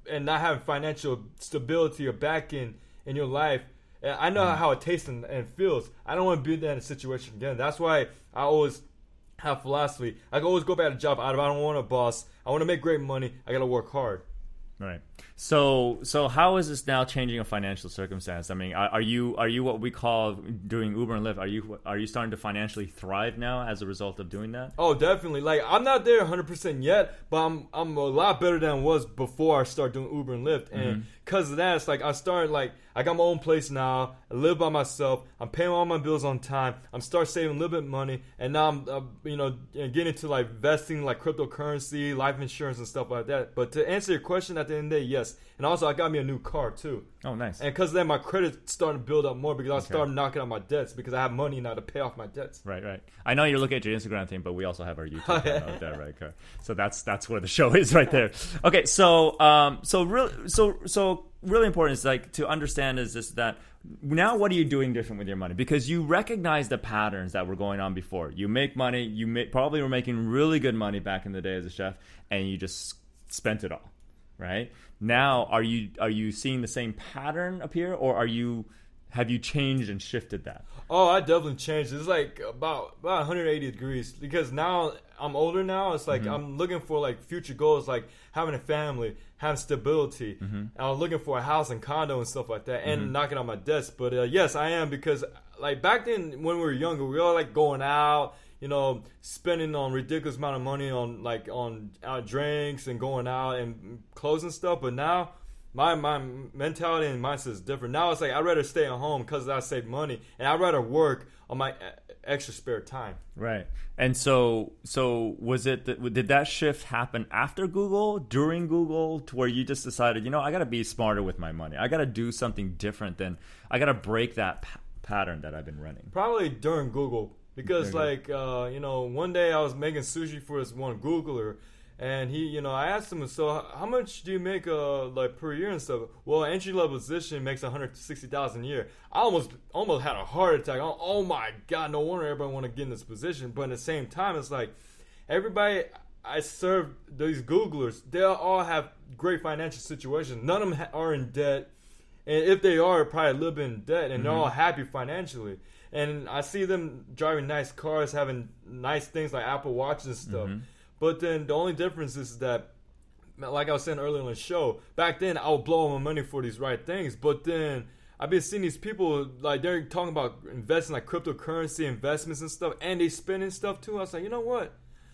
and not having financial stability or backing in your life. And I know mm. how it tastes and, and feels. I don't want to be in that situation again. That's why I always have philosophy. I can always go back to job. I don't want a boss. I want to make great money. I got to work hard. Right. So, so how is this now changing a financial circumstance? I mean, are, are you are you what we call doing Uber and Lyft? Are you are you starting to financially thrive now as a result of doing that? Oh, definitely. Like, I'm not there one hundred percent yet, but I'm I'm a lot better than I was before I started doing Uber and Lyft. And because mm-hmm. of that, it's like I started like I got my own place now. I live by myself. I'm paying all my bills on time. I'm start saving a little bit of money, and now I'm uh, you know getting into like investing, like cryptocurrency, life insurance, and stuff like that. But to answer your question, at the end of the day, yes. And also, I got me a new car too. Oh, nice. And because of that, my credit's starting to build up more because I okay. started knocking out my debts because I have money now to pay off my debts. Right, right. I know you're looking at your Instagram thing, but we also have our YouTube channel out there, right? Okay. So that's that's where the show is right there. Okay, so um, so really, so so really important is like to understand is this that now what are you doing different with your money? Because you recognize the patterns that were going on before. You make money. You may, probably were making really good money back in the day as a chef, and you just spent it all. Right now, are you are you seeing the same pattern appear, or are you have you changed and shifted that? Oh, I definitely changed. It's like about about one hundred eighty degrees because now I'm older. Now it's like mm-hmm. I'm looking for like future goals, like having a family, having stability. Mm-hmm. I'm looking for a house and condo and stuff like that, and mm-hmm. knocking out my debts. But uh, yes, I am because like back then when we were younger, we all like going out. You know, spending on ridiculous amount of money on like on uh, drinks and going out and clothes and stuff. But now, my my mentality and mindset is different. Now it's like I'd rather stay at home because I save money, and I'd rather work on my extra spare time. Right. And so, so was it? That, did that shift happen after Google, during Google, to where you just decided, you know, I got to be smarter with my money. I got to do something different than I got to break that p- pattern that I've been running. Probably during Google. Because, like, uh, you know, one day I was making sushi for this one Googler, and he, you know, I asked him, so how much do you make, uh, like, per year and stuff? Well, entry-level position makes one hundred sixty thousand dollars a year. I almost almost had a heart attack. Oh, oh, my God, no wonder everybody want to get in this position. But at the same time, it's like, everybody I serve, these Googlers, they all have great financial situations. None of them are in debt. And if they are, probably a little bit in debt, and mm-hmm. they're all happy financially. And I see them driving nice cars, having nice things like Apple Watches and stuff. Mm-hmm. But then the only difference is that, like I was saying earlier in the show, back then I would blow all my money for these right things. But then I've been seeing these people, like they're talking about investing like cryptocurrency investments and stuff, and they spending stuff too. I was like, you know what?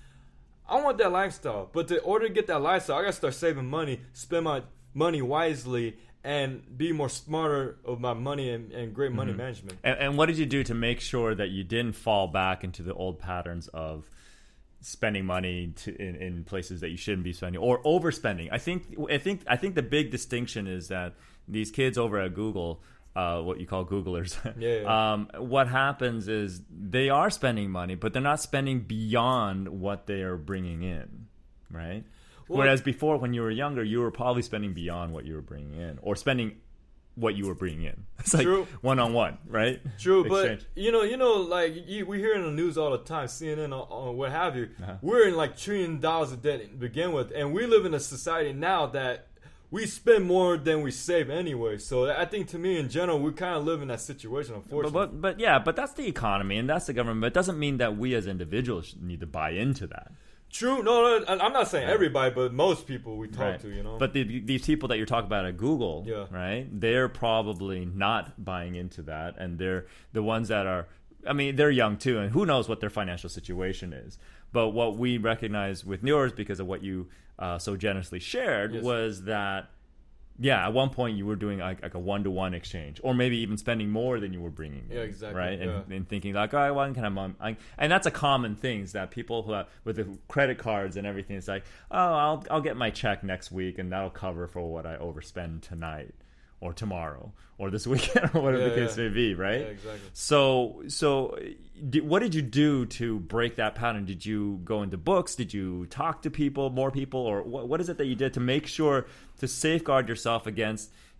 I want that lifestyle. But in order to get that lifestyle, I got to start saving money, spend my money wisely, and be more smarter of my money and, and great money mm-hmm. management. And, and what did you do to make sure that you didn't fall back into the old patterns of spending money to, in, in places that you shouldn't be spending, or overspending? I think I think I think the big distinction is that these kids over at Google, uh, what you call Googlers, yeah, yeah. Um, what happens is they are spending money, but they're not spending beyond what they are bringing in, right? Well, whereas before, when you were younger, you were probably spending beyond what you were bringing in, or spending what you were bringing in. It's like True. one on one, right? True, Exchange. But you know, you know, like you, we hear in the news all the time, C N N or, or what have you. Uh-huh. We're in like trillion dollars of debt to begin with, and we live in a society now that we spend more than we save anyway. So I think, to me, in general, we kind of live in that situation, unfortunately. But, but, but yeah, but that's the economy and that's the government. But it doesn't mean that we as individuals need to buy into that. True. No, no, I'm not saying everybody, but most people we talk right. to, you know. But the, these people that you're talking about at Google, yeah. right? They're probably not buying into that, and they're the ones that are. I mean, they're young too, and who knows what their financial situation is. But what we recognize with yours, because of what you uh, so generously shared, yes. was that. Yeah, at one point you were doing like, like a one-to-one exchange, or maybe even spending more than you were bringing. Yeah, exactly. Right, and, yeah. and thinking like, all right, well, can I, I? And that's a common thing is that people who have, with the credit cards and everything, it's like, oh, I'll I'll get my check next week, and that'll cover for what I overspend tonight, or tomorrow, or this weekend, or whatever yeah, the case yeah. may be. Right. Yeah, exactly. So so, what did you do to break that pattern? Did you go into books? Did you talk to people, more people, or what? What is it that you did to make sure to safeguard yourself against,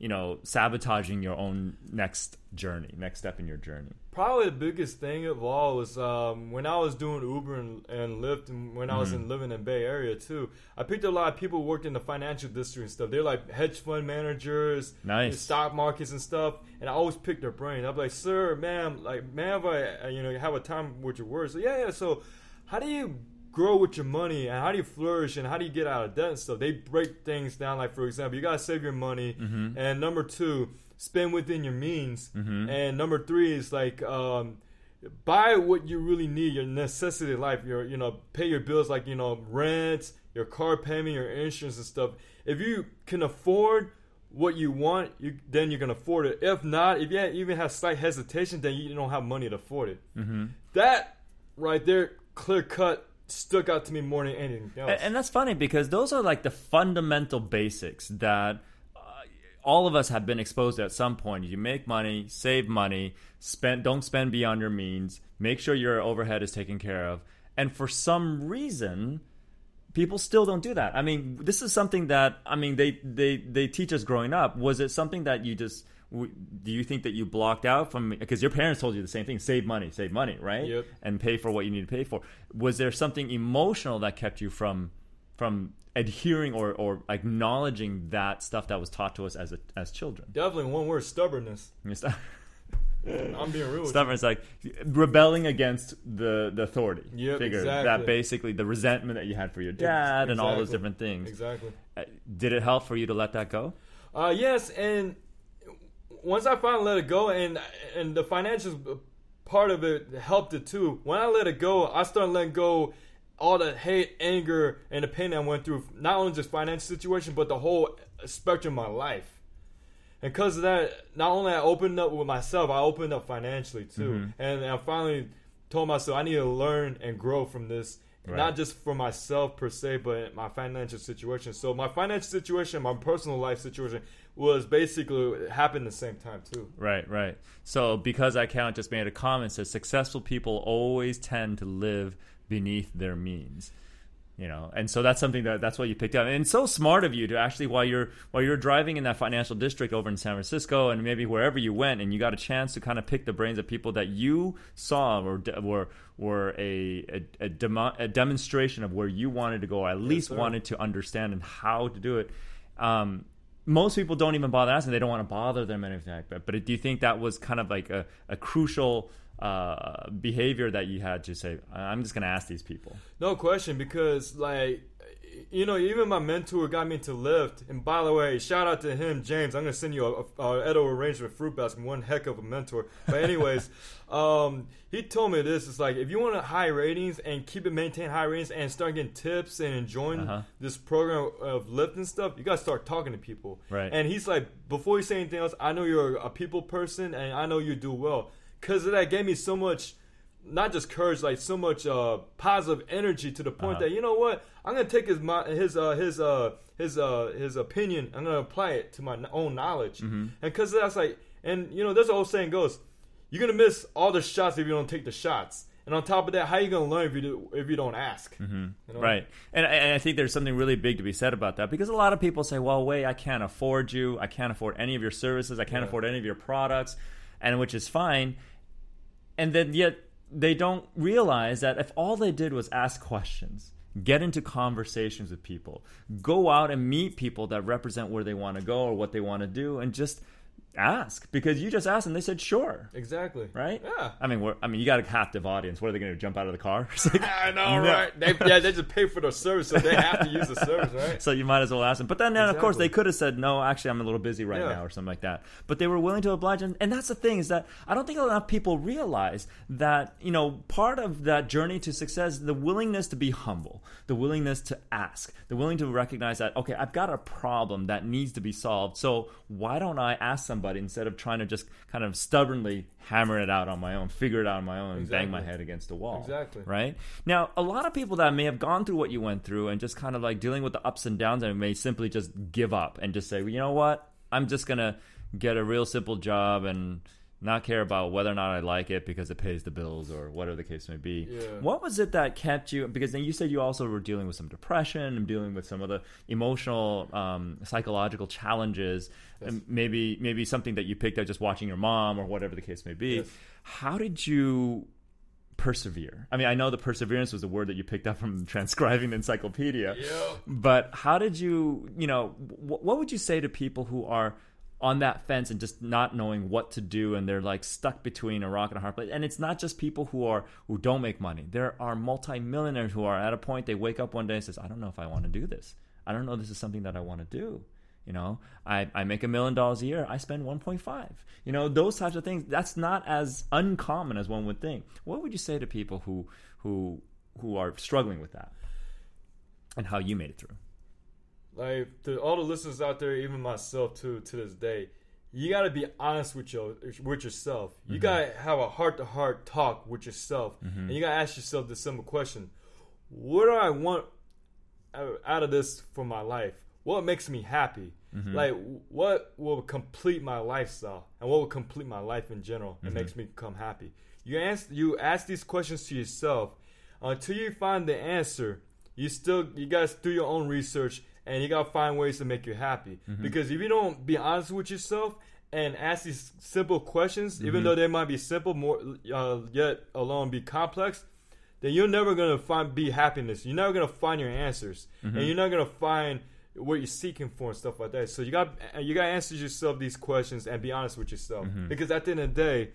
you know, sabotaging your own next journey, next step in your journey? Probably the biggest thing of all was um, when I was doing Uber and, and Lyft, and when I was in living in Bay Area too. I picked up a lot of people who worked in the financial district and stuff. They're like hedge fund managers, Nice. stock markets and stuff. And I always picked their brain. I'd be like, "Sir, ma'am, like, ma'am, if I, uh, you know, have a time with your words." So yeah, yeah. So, how do you grow with your money, and how do you flourish, and how do you get out of debt and stuff? They break things down. Like, for example, you gotta save your money, Mm-hmm. and number two, spend within your means, Mm-hmm. and number three is like um, buy what you really need, your necessity of life. Your, you know, pay your bills, like, you know, rent, your car payment, your insurance and stuff. If you can afford what you want, you then you can afford it. If not, if you even have slight hesitation, then you don't have money to afford it. Mm-hmm. That right there, clear cut, stuck out to me more than anything else. And, and that's funny because those are like the fundamental basics that uh, all of us have been exposed to at some point. You make money, save money, spend, don't spend beyond your means, make sure your overhead is taken care of. And for some reason, people still don't do that. I mean, this is something that, I mean, they, they, they teach us growing up. Was it something that you just, w- do you think that you blocked out from, because your parents told you the same thing, save money, save money, right? Yep. And pay for what you need to pay for. Was there something emotional that kept you from, from adhering or, or acknowledging that stuff that was taught to us as a, as children? Definitely one word, stubbornness. You st- I'm being real with Stubborn is like rebelling against the, the authority Yep, figure. exactly. That basically the resentment that you had for your dad and all those Exactly. different things. Exactly. Uh, Did it help for you to let that go? Uh, yes, and once I finally let it go, and and the financial part of it helped it too. When I let it go, I started letting go all the hate, anger, and the pain I went through. Not only just financial situation, but the whole spectrum of my life. And because of that, not only I opened up with myself, I opened up financially too. Mm-hmm. And I finally told myself I need to learn and grow from this. Right. Not just for myself per se, but my financial situation. So my financial situation, my personal life situation was basically happened at the same time too. Right, right. So because I count just made a comment says successful people always tend to live beneath their means. You know, and so that's something that that's what you picked up, and it's so smart of you to actually while you're while you're driving in that financial district over in San Francisco and maybe wherever you went, and you got a chance to kind of pick the brains of people that you saw or de- were were a a, a, demo, a demonstration of where you wanted to go, or at least sir. wanted to understand and how to do it. Um, most people don't even bother asking; they don't want to bother them and everything like that. But do you think that was kind of like a, a crucial uh, behavior that you had to say, I'm just going to ask these people? No question, because like, you know, even my mentor got me into Lyft. And by the way, shout out to him, James. I'm gonna send you a, a, a Edo arrangement fruit basket. One heck of a mentor. But anyways, um, he told me this. It's like if you want high ratings and keep it maintain high ratings and start getting tips and enjoying Uh-huh. this program of Lyft and stuff, you gotta start talking to people. Right. And he's like, before you say anything else, I know you're a people person and I know you do well. Cause that gave me so much. Not just courage, like so much uh, positive energy to the point Uh-huh. that, you know what, I'm gonna take his my, his uh, his uh, his uh, his opinion. I'm gonna apply it to my own knowledge, Mm-hmm. and because that's like, and you know, there's an old saying goes, you're gonna miss all the shots if you don't take the shots. And on top of that, how you gonna learn if you do, if you don't ask? Mm-hmm. You know? Right. And, and I think there's something really big to be said about that, because a lot of people say, well, wait, I can't afford you. I can't afford any of your services. I can't Yeah. afford any of your products, and which is fine. And then yet they don't realize that if all they did was ask questions, get into conversations with people, go out and meet people that represent where they want to go or what they want to do, and just ask, because you just asked and they said sure. Exactly. Right? Yeah. I mean, we're, I mean, you got a captive audience. What are they going to jump out of the car? It's like, I know, no. right? They, yeah, they just pay for their service, so they have to use the service, right? So you might as well ask them. But then, then of course, Exactly. they could have said, no, actually, I'm a little busy right Yeah. now or something like that. But they were willing to oblige. And, and that's the thing, is that I don't think enough people realize that, you know, part of that journey to success, the willingness to be humble, the willingness to ask, the willing to recognize that, okay, I've got a problem that needs to be solved. So why don't I ask somebody instead of trying to just kind of stubbornly hammer it out on my own, figure it out on my own, and bang my Exactly. head against the wall. Exactly. Right? Now, a lot of people that may have gone through what you went through and just kind of like dealing with the ups and downs, and may simply just give up and just say, well, you know what? I'm just going to get a real simple job and not care about whether or not I like it because it pays the bills or whatever the case may be. Yeah. What was it that kept you? Because then you said you also were dealing with some depression and dealing with some other emotional, um, psychological challenges, Yes. and maybe maybe something that you picked up just watching your mom or whatever the case may be. Yes. How did you persevere? I mean, I know the perseverance was a word that you picked up from transcribing the encyclopedia, Yeah. but how did you, you know, wh- what would you say to people who are on that fence and just not knowing what to do, and they're like stuck between a rock and a hard place? And it's not just people who are who don't make money. There are multimillionaires who are at a point, they wake up one day and says, I don't know if I want to do this. I don't know this is something that I want to do. You know, I, I make a million dollars a year. I spend one point five. You know, those types of things. That's not as uncommon as one would think. What would you say to people who who who are struggling with that, and how you made it through? Like, to all the listeners out there, even myself too, to this day, you gotta be honest with your with yourself. You Mm-hmm. gotta have a heart to heart talk with yourself, Mm-hmm. and you gotta ask yourself this simple question: what do I want out of this for my life? What makes me happy? Mm-hmm. Like, what will complete my lifestyle, and what will complete my life in general, and Mm-hmm. makes me become happy? You ask you ask these questions to yourself until you find the answer. You still you guys do your own research. And you gotta find ways to make you happy. Mm-hmm. Because if you don't be honest with yourself and ask these simple questions, Mm-hmm. even though they might be simple, more uh, yet alone be complex, then you're never gonna find be happiness. You're never gonna find your answers, Mm-hmm. and you're not gonna find what you're seeking for and stuff like that. So you got you gotta answer yourself these questions and be honest with yourself. Mm-hmm. Because at the end of the day,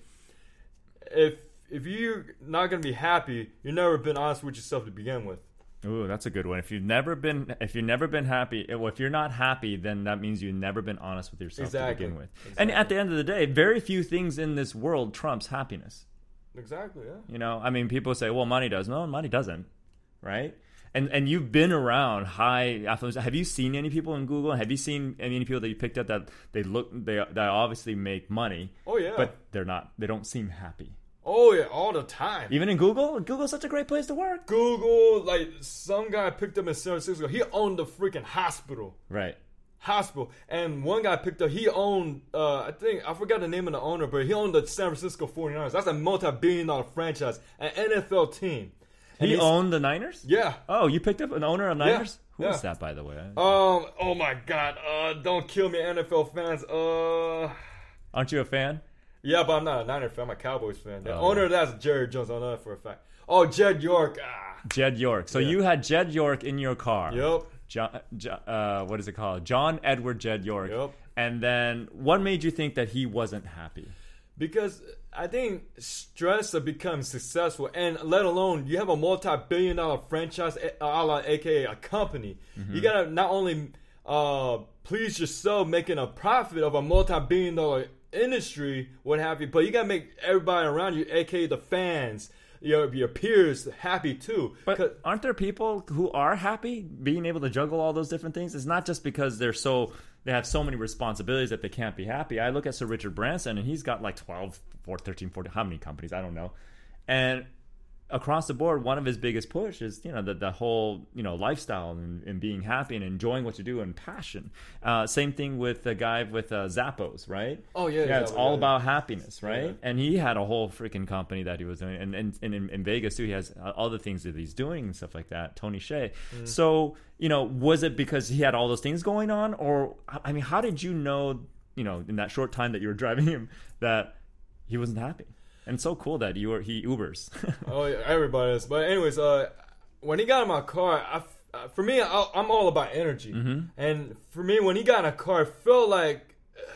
if if you're not gonna be happy, you've never been honest with yourself to begin with. Ooh, that's a good one. If you've never been, if you've never been happy, well, if you're not happy, then that means you've never been honest with yourself Exactly. to begin with. Exactly. And at the end of the day, very few things in this world trumps happiness. Exactly. Yeah. You know, I mean, people say, "Well, money does." No, money doesn't, right? And and you've been around high affluence. Have you seen any people in Google? Have you seen any people that you picked up that they look they they obviously make money, Oh yeah. but they're not. They don't seem happy. Oh yeah, all the time. Even in Google, Google's such a great place to work. Google, like some guy picked up in San Francisco. He owned the freaking hospital, Right. hospital. And one guy picked up. He owned, uh, I think I forgot the name of the owner, but he owned the San Francisco forty-niners. That's a multi-billion-dollar franchise, an N F L team. And He he's- owned the Niners? Yeah. Oh, you picked up an owner of Niners? Who yeah. is that, by the way? Um. Oh my God. Uh. Don't kill me, N F L fans. Uh. Aren't you a fan? Yeah, but I'm not a Niner fan. I'm a Cowboys fan. The Oh, owner of that's Jerry Jones. I know that for a fact. Oh, Jed York. Ah. Jed York. So Yeah. you had Jed York in your car. Yep. John, Jo- uh, what is it called? John Edward Jed York. Yep. And then what made you think that he wasn't happy? Because I think stress of becoming successful, and let alone you have a multi-billion dollar franchise, a la A K A a company. Mm-hmm. You gotta not only uh, please yourself making a profit of a multi-billion dollar industry, what have you, but you gotta make everybody around you, A K A the fans, your your peers, happy too. 'Cause- But aren't there people who are happy being able to juggle all those different things? It's not just because they're so they have so many responsibilities that they can't be happy. I look at Sir Richard Branson and he's got like twelve, fourteen, thirteen, fourteen, how many companies? I don't know. And across the board, one of his biggest push is, you know, the, the whole, you know, lifestyle and, and being happy and enjoying what you do and passion. Uh, same thing with the guy with uh, Zappos, right? Oh, yeah, Yeah, it's Zappos, all yeah. about happiness, right? Yeah. And he had a whole freaking company that he was doing. And, and, and in, in Vegas, too, he has uh, other things that he's doing and stuff like that, Tony Hsieh. Mm. So, you know, was it because he had all those things going on? Or, I mean, how did you know, you know, in that short time that you were driving him, that he wasn't happy? And it's so cool that you were he Ubers. Oh, yeah, everybody is. But anyways, uh, when he got in my car, I, uh, for me, I, I'm all about energy. Mm-hmm. And for me, when he got in a car, it felt like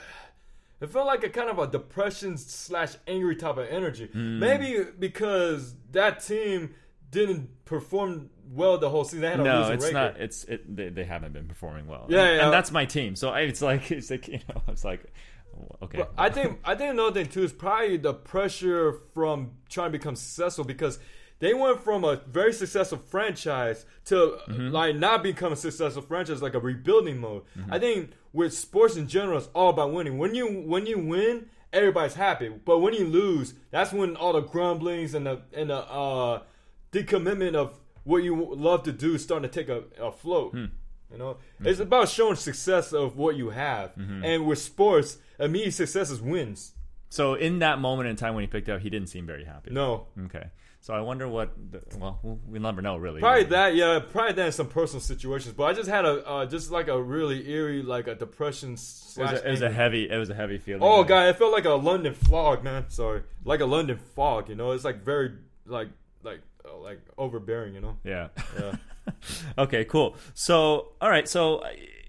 it felt like a kind of a depression slash angry type of energy. Mm. Maybe because that team didn't perform well the whole season. They had a No, losing it's record. not. It's it. They, they haven't been performing well. Yeah, and, yeah. and that's my team. So I, it's like it's like you know, it's like okay. But I think I think another thing too is probably the pressure from trying to become successful, because they went from a very successful franchise to Mm-hmm. like not become a successful franchise, like a rebuilding mode. Mm-hmm. I think with sports in general, it's all about winning. When you when you win, everybody's happy. But when you lose, that's when all the grumblings and the and the uh, decommitment of what you love to do is starting to take a, a float. Hmm. You know, it's about showing success of what you have, Mm-hmm. and with sports, immediate success is wins. So in that moment in time when he picked up, he didn't seem very happy. No. Okay. So I wonder what. The, well, we'll, we'll never know really. Probably that, yeah. Probably that in some personal situations. But I just had a uh, just like a really eerie, like a depression. It was Slash a, it was a anger. heavy. It was a heavy feeling. Oh god, it felt like a London fog, man. Sorry, like a London fog. You know, it's like very like like uh, like overbearing. You know. Yeah. Yeah. Okay. Cool. So all right. So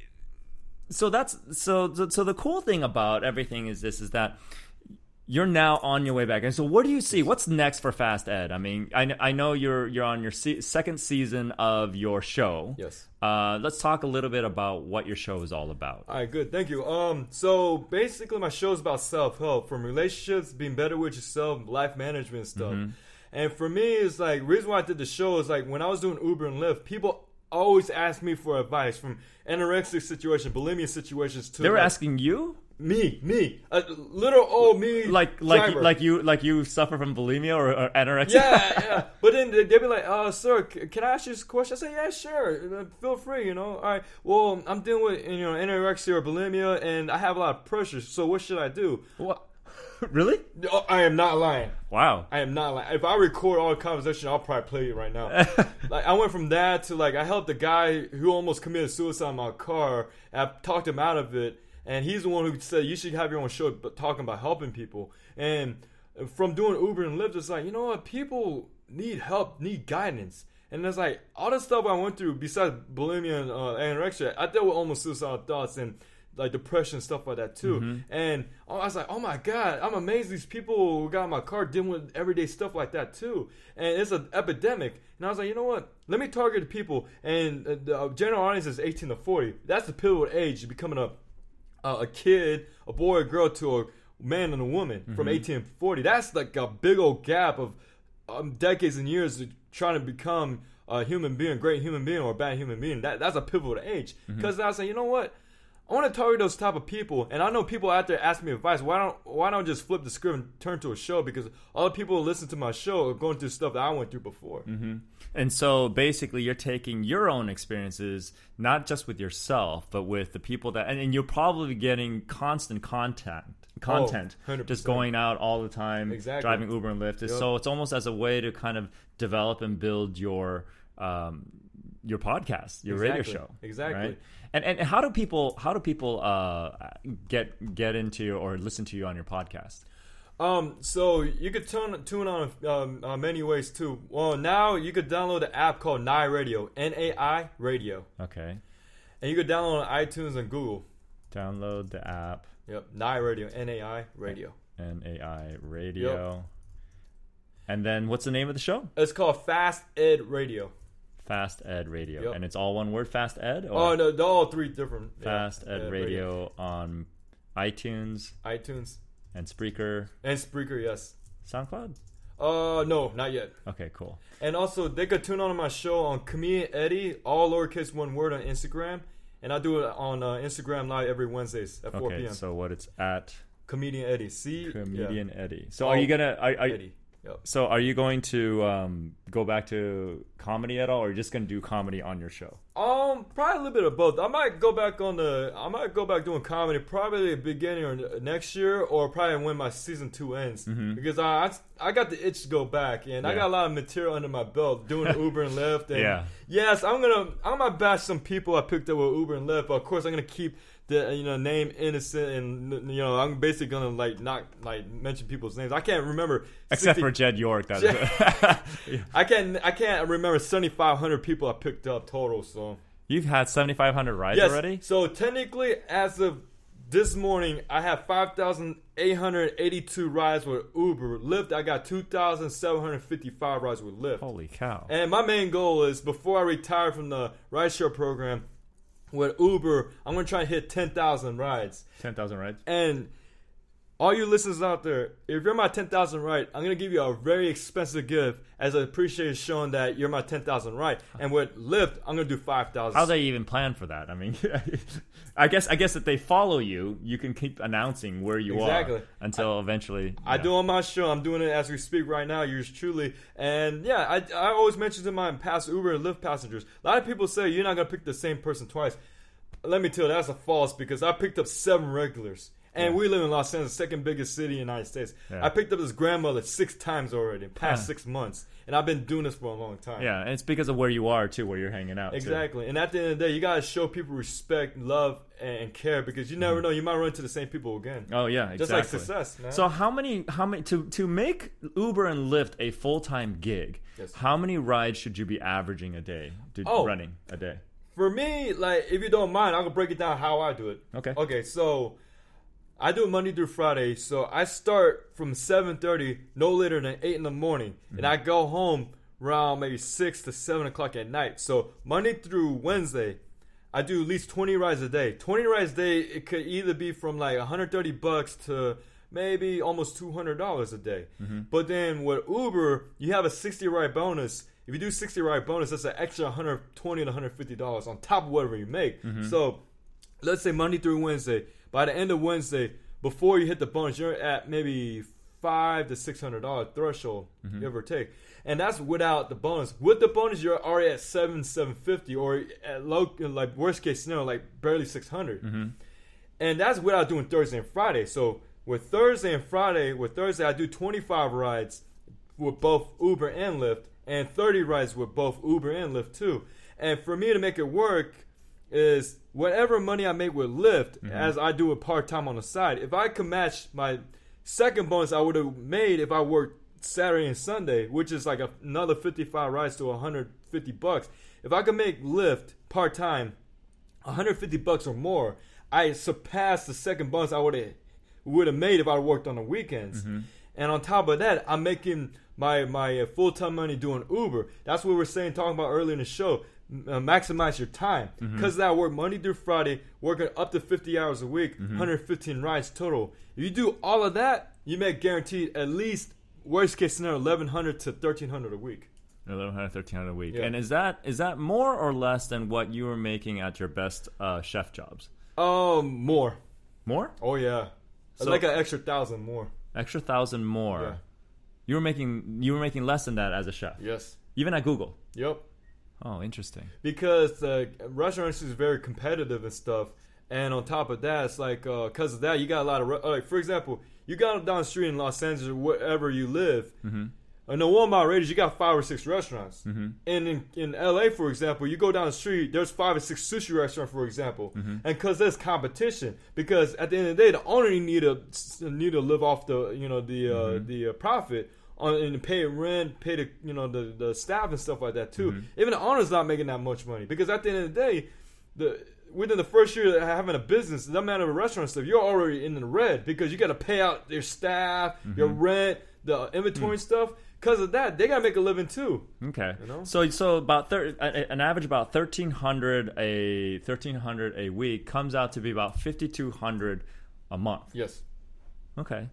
so that's so so the cool thing about everything is this is that. You're now on your way back, and so what do you see? What's next for Fast Ed? I mean, I, I know you're you're on your se- second season of your show. Yes. Uh, let's talk a little bit about what your show is all about. All right, good. Thank you. Um, so basically, my show is about self-help, from relationships, being better with yourself, life management and stuff. Mm-hmm. And for me, it's like, reason why I did the show is like, when I was doing Uber and Lyft, people always ask me for advice, from anorexic situations, bulimia situations to They were like, asking you, me, me, a little old me, like like driver. like you like you suffer from bulimia or, or anorexia. Yeah, yeah. But then they'd be like, uh, sir, c- can I ask you this question? I say, yeah, sure. Uh, Feel free, you know. All right. Well, I'm dealing with, you know, anorexia or bulimia, and I have a lot of pressure. So what should I do? What? Really? Oh, I am not lying. Wow. I am not lying. If I record all the conversation, I'll probably play it right now. Like, I went from that to, like, I helped a guy who almost committed suicide in my car, and I talked him out of it. And he's the one who said, you should have your own show but talking about helping people. And from doing Uber and Lyft, it's like, you know what? People need help, need guidance. And it's like, all the stuff I went through, besides bulimia and uh, anorexia, I dealt with almost suicidal thoughts and like depression and stuff like that too. Mm-hmm. And I was like, oh my God, I'm amazed these people who got in my car dealing with everyday stuff like that too. And it's an epidemic. And I was like, you know what? Let me target the people. And uh, the general audience is eighteen to forty. That's the pivotal age, becoming a Uh, a kid, a boy, a girl, to a man and a woman mm-hmm. from eighteen to forty. That's like a big old gap of um, decades and years of trying to become a human being, a great human being, or a bad human being. That that's a pivotal age. Because mm-hmm. I was like, you know what? I want to target those type of people, and I know people out there ask me advice. Why don't Why don't I just flip the script and turn to a show? Because all the people who listen to my show are going through stuff that I went through before. Mm-hmm. And so basically, you're taking your own experiences, not just with yourself, but with the people that, and, and you're probably getting constant content, content, oh, one hundred percent. Just going out all the time, exactly. driving Uber and Lyft. Yep. So it's almost as a way to kind of develop and build your um, your podcast, your exactly. radio show, exactly. Right? And and how do people how do people uh, get get into or listen to you on your podcast? Um, so you could tune tune on um, uh, many ways too. Well, now you could download the app called Nai Radio, N A I Radio. Okay. And you could download it on iTunes and Google. Download the app. Yep, Nai Radio, N A I Radio. N A I Radio. Yep. And then what's the name of the show? It's called Fast Ed Radio. Fast Ed Radio. Yep. And it's all one word, Fast Ed? Or Oh, no, they're all three different. Fast yeah, Ed uh, Radio on iTunes iTunes. and Spreaker. And Spreaker, yes. SoundCloud? Uh, no, not yet. Okay, cool. And also, they could tune on my show on Comedian Eddie, all lowercase one word on Instagram. And I do it on uh, Instagram Live every Wednesdays at four Okay, p.m. so what it's at? Comedian Eddie. See? Comedian yeah. Eddie. So Oh, are you gonna are, are, Eddie. Yep. So are you going to um, go back to comedy at all, or are you just going to do comedy on your show? Um, probably a little bit of both. I might go back on the. I might go back doing comedy probably the beginning or next year, or probably when my season two ends. Mm-hmm. Because I, I I got the itch to go back, and I Yeah. got a lot of material under my belt doing Uber and Lyft. And Yeah. yes, I'm gonna I'm gonna bash some people I picked up with Uber and Lyft. But of course, I'm gonna keep the you know name innocent, and you know I'm basically gonna like not like mention people's names. I can't remember Except sixty for Jed York. That I can't I can't remember seventy-five hundred people I picked up total. So You've had seventy-five hundred rides yes. already? So technically, as of this morning, I have five thousand eight hundred eighty-two rides with Uber. Lyft, I got two thousand seven hundred fifty-five rides with Lyft. Holy cow. And my main goal is, before I retire from the rideshare program with Uber, I'm going to try and hit ten thousand rides. ten thousand rides? And all you listeners out there, if you're my ten thousand right, I'm going to give you a very expensive gift as an appreciation showing that you're my ten thousand right. And with Lyft, I'm going to do five thousand. How they even plan for that? I mean, I guess I guess if they follow you, you can keep announcing where you Exactly. are until eventually. I yeah. do on my show. I'm doing it as we speak right now, yours truly. And yeah, I, I always mention to my past Uber and Lyft passengers, a lot of people say you're not going to pick the same person twice. Let me tell you, that's a false, because I picked up seven regulars. And Yeah. we live in Los Angeles, second biggest city in the United States. Yeah. I picked up this grandmother six times already in the past Huh. six months. And I've been doing this for a long time. Yeah, and it's because of where you are too, where you're hanging out. too. Exactly. And at the end of the day, you got to show people respect, love, and, and care because you never know. You might run into the same people again. Oh yeah, exactly. Just like success, man. So how many how many to to make Uber and Lyft a full-time gig? Yes. How many rides should you be averaging a day? To, Oh. running a day. For me, like, if you don't mind, I'll break it down how I do it. Okay. Okay, so I do it Monday through Friday. So I start from seven thirty, no later than eight in the morning. Mm-hmm. And I go home around maybe six to seven o'clock at night. So Monday through Wednesday, I do at least twenty rides a day. twenty rides a day, it could either be from like one hundred thirty bucks to maybe almost two hundred dollars a day. Mm-hmm. But then with Uber, you have a sixty ride bonus. If you do sixty ride bonus, that's an extra one hundred twenty to one hundred fifty dollars on top of whatever you make. Mm-hmm. So let's say Monday through Wednesday. By the end of Wednesday, before you hit the bonus, you're at maybe five to six hundred dollar threshold, Mm-hmm. give or take, and that's without the bonus. With the bonus, you're already at seven seven fifty, or at low, like worst case scenario, like barely six hundred, Mm-hmm. and that's without doing Thursday and Friday. So with Thursday and Friday, with Thursday I do twenty five rides with both Uber and Lyft, and thirty rides with both Uber and Lyft too. And for me to make it work is whatever money I make with Lyft, Mm-hmm. as I do it part time on the side. If I could match my second bonus I would have made if I worked Saturday and Sunday, which is like a, another fifty-five rides to one hundred fifty bucks. If I could make Lyft part time one hundred fifty bucks or more, I surpassed the second bonus I would have would have made if I worked on the weekends. Mm-hmm. And on top of that, I'm making my my full time money doing Uber. That's what we were saying, talking about earlier in the show. M- uh, maximize your time, because that I work Monday through Friday, working up to fifty hours a week, one hundred fifteen rides total. If you do all of that, you make guaranteed at least worst case scenario eleven hundred to thirteen hundred a week. eleven hundred, thirteen hundred a week. Yeah. And is that is that more or less than what you were making at your best uh, chef jobs? Um, more. More? Oh yeah, So- like an extra thousand more. Extra thousand more. Yeah. You were making you were making less than that as a chef. Yes. Even at Google. Yep. Oh, interesting. Because the restaurant industry is very competitive and stuff, and on top of that, it's like because of that, you got a lot of re- like for example, you got down the street in Los Angeles or wherever you live. Mm-hmm. In the one mile radius, you got five or six restaurants. Mm-hmm. And in, in L A, for example, you go down the street, there's five or six sushi restaurants, for example. Mm-hmm. And because there's competition, because at the end of the day, the owner need to need to live off the you know the uh, Mm-hmm. the uh, profit on and pay rent, pay the you know the, the staff and stuff like that too. Mm-hmm. Even the owner's not making that much money because at the end of the day, the within the first year of having a business, it doesn't matter the restaurant stuff, you're already in the red because you got to pay out your staff, your rent, the inventory stuff. Because of that, they gotta make a living too. Okay. You know? So so about thir- a- an average about thirteen hundred a thirteen hundred a week comes out to be about fifty-two hundred a month. Yes. Okay.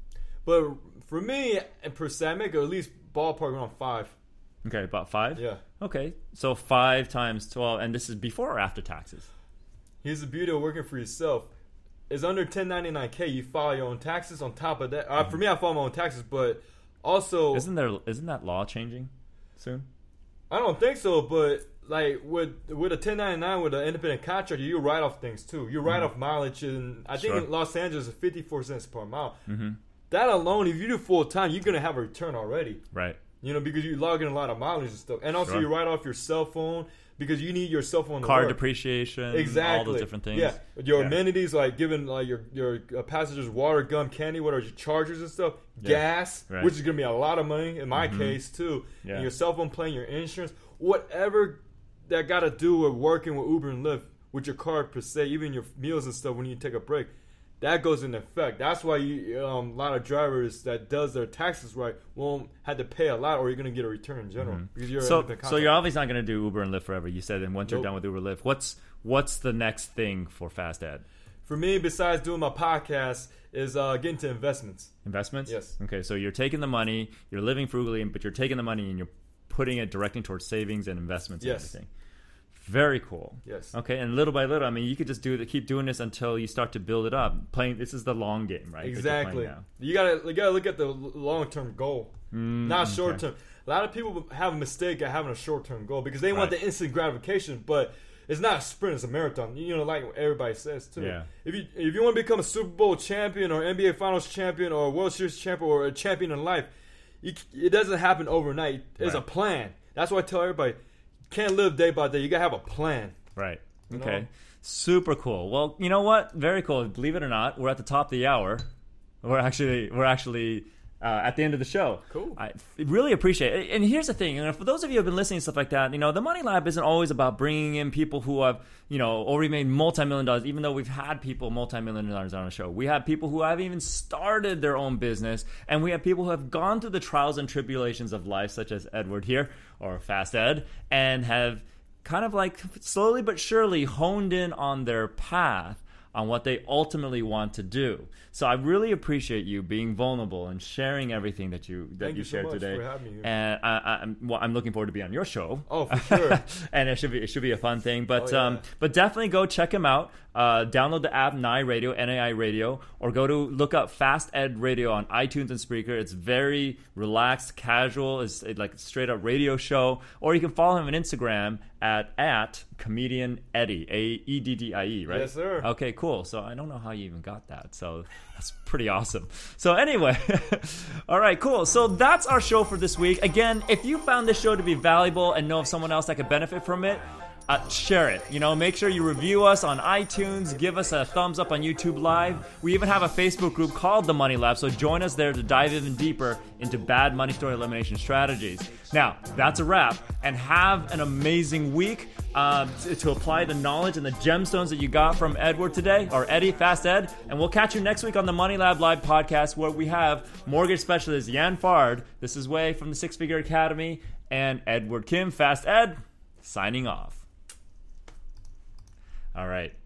But for me, per se, I make at least ballpark around five. Okay, about five? Yeah. Okay. So five times twelve, and this is before or after taxes? Here's the beauty of working for yourself. It's under ten ninety-nine K, you file your own taxes on top of that. Uh, for me, I file my own taxes, but also... Isn't there isn't that law changing soon? I don't think so, but like with with a ten ninety-nine with an independent contractor, you write off things too. You write off mileage, and I think Sure. in Los Angeles it's fifty-four cents per mile. Mm-hmm. That alone, if you do full time, you're gonna have a return already. Right. You know, because you log in a lot of mileage and stuff, and also Sure. you write off your cell phone because you need your cell phone to Card work. depreciation, Exactly. all those different things. Yeah, your Yeah. amenities like giving like your your uh, passengers water, gum, candy, what are your chargers and stuff, Yeah. gas, Right. which is gonna be a lot of money in my Mhm. case too, Yeah. and your cell phone plan, your insurance, whatever that got to do with working with Uber and Lyft with your card per se, even your meals and stuff when you take a break. That goes into effect. That's why you, um, a lot of drivers that does their taxes right won't have to pay a lot, or you're gonna get a return in general. Because you're So, an independent so you're contractor. obviously not going to do Uber and Lyft forever. You said, and once you're Nope. done with Uber Lyft, what's what's the next thing for Fast Ed? For me, besides doing my podcast, is uh, getting to investments. Investments? Yes. Okay, so you're taking the money, you're living frugally, but you're taking the money and you're putting it directing towards savings and investments Yes. and everything. Very cool. Yes. Okay, and little by little, I mean, you could just do it, keep doing this until you start to build it up. Playing, this is the long game, right? that you're playing Exactly. now. You gotta you gotta look at the long term goal, Mm, not okay. short term. A lot of people have a mistake at having a short term goal because they want Right. the instant gratification. But it's not a sprint, it's a marathon. You know, like everybody says too. Yeah. If you if you want to become a Super Bowl champion or N B A Finals champion or a World Series champion or a champion in life, you, it doesn't happen overnight. There's Right. a plan. That's why I tell everybody, you can't live day by day. You gotta have a plan. Right. You Okay. know? Super cool. Well, you know what? Very cool. Believe it or not, we're at the top of the hour. We're actually we're actually uh, at the end of the show. Cool. I f- really appreciate it. And here's the thing, you know, for those of you who have been listening and stuff like that, you know, the Money Lab isn't always about bringing in people who have, you know, already made multi-million dollars, even though we've had people multi-million dollars on the show. We have people who haven't even started their own business, and we have people who have gone through the trials and tribulations of life, such as Edward here, or Fast Ed, and have kind of like slowly but surely honed in on their path on what they ultimately want to do. So I really appreciate you being vulnerable and sharing everything that you that Thank you you so shared much today. for having me here. And I, I, I'm well, I'm looking forward to being on your show. Oh, for sure. And it should be it should be a fun thing. But Oh, yeah. um, but definitely go check him out. Uh, download the app N A I Radio, N A I Radio, or go to look up Fast Ed Radio on iTunes and Spreaker. It's very relaxed, casual. It's it, like a straight up radio show. Or you can follow him on Instagram at at comedian Eddie, A E D D I E, right? Yes, sir. Okay, cool. So I don't know how you even got that. So that's pretty awesome. So anyway, all right, cool. So that's our show for this week. Again, if you found this show to be valuable and know of someone else that could benefit from it, Uh, share it. You know, make sure you review us on iTunes. Give us a thumbs up on YouTube Live. We even have a Facebook group called The Money Lab, so join us there to dive even deeper into bad money story elimination strategies. Now, that's a wrap, and have an amazing week uh, to, to apply the knowledge and the gemstones that you got from Edward today, or Eddie, Fast Ed, and we'll catch you next week on the Money Lab Live podcast, where we have mortgage specialist Yan Fard. This is Wei from the Six Figure Academy, and Edward Kim, Fast Ed, signing off. All right.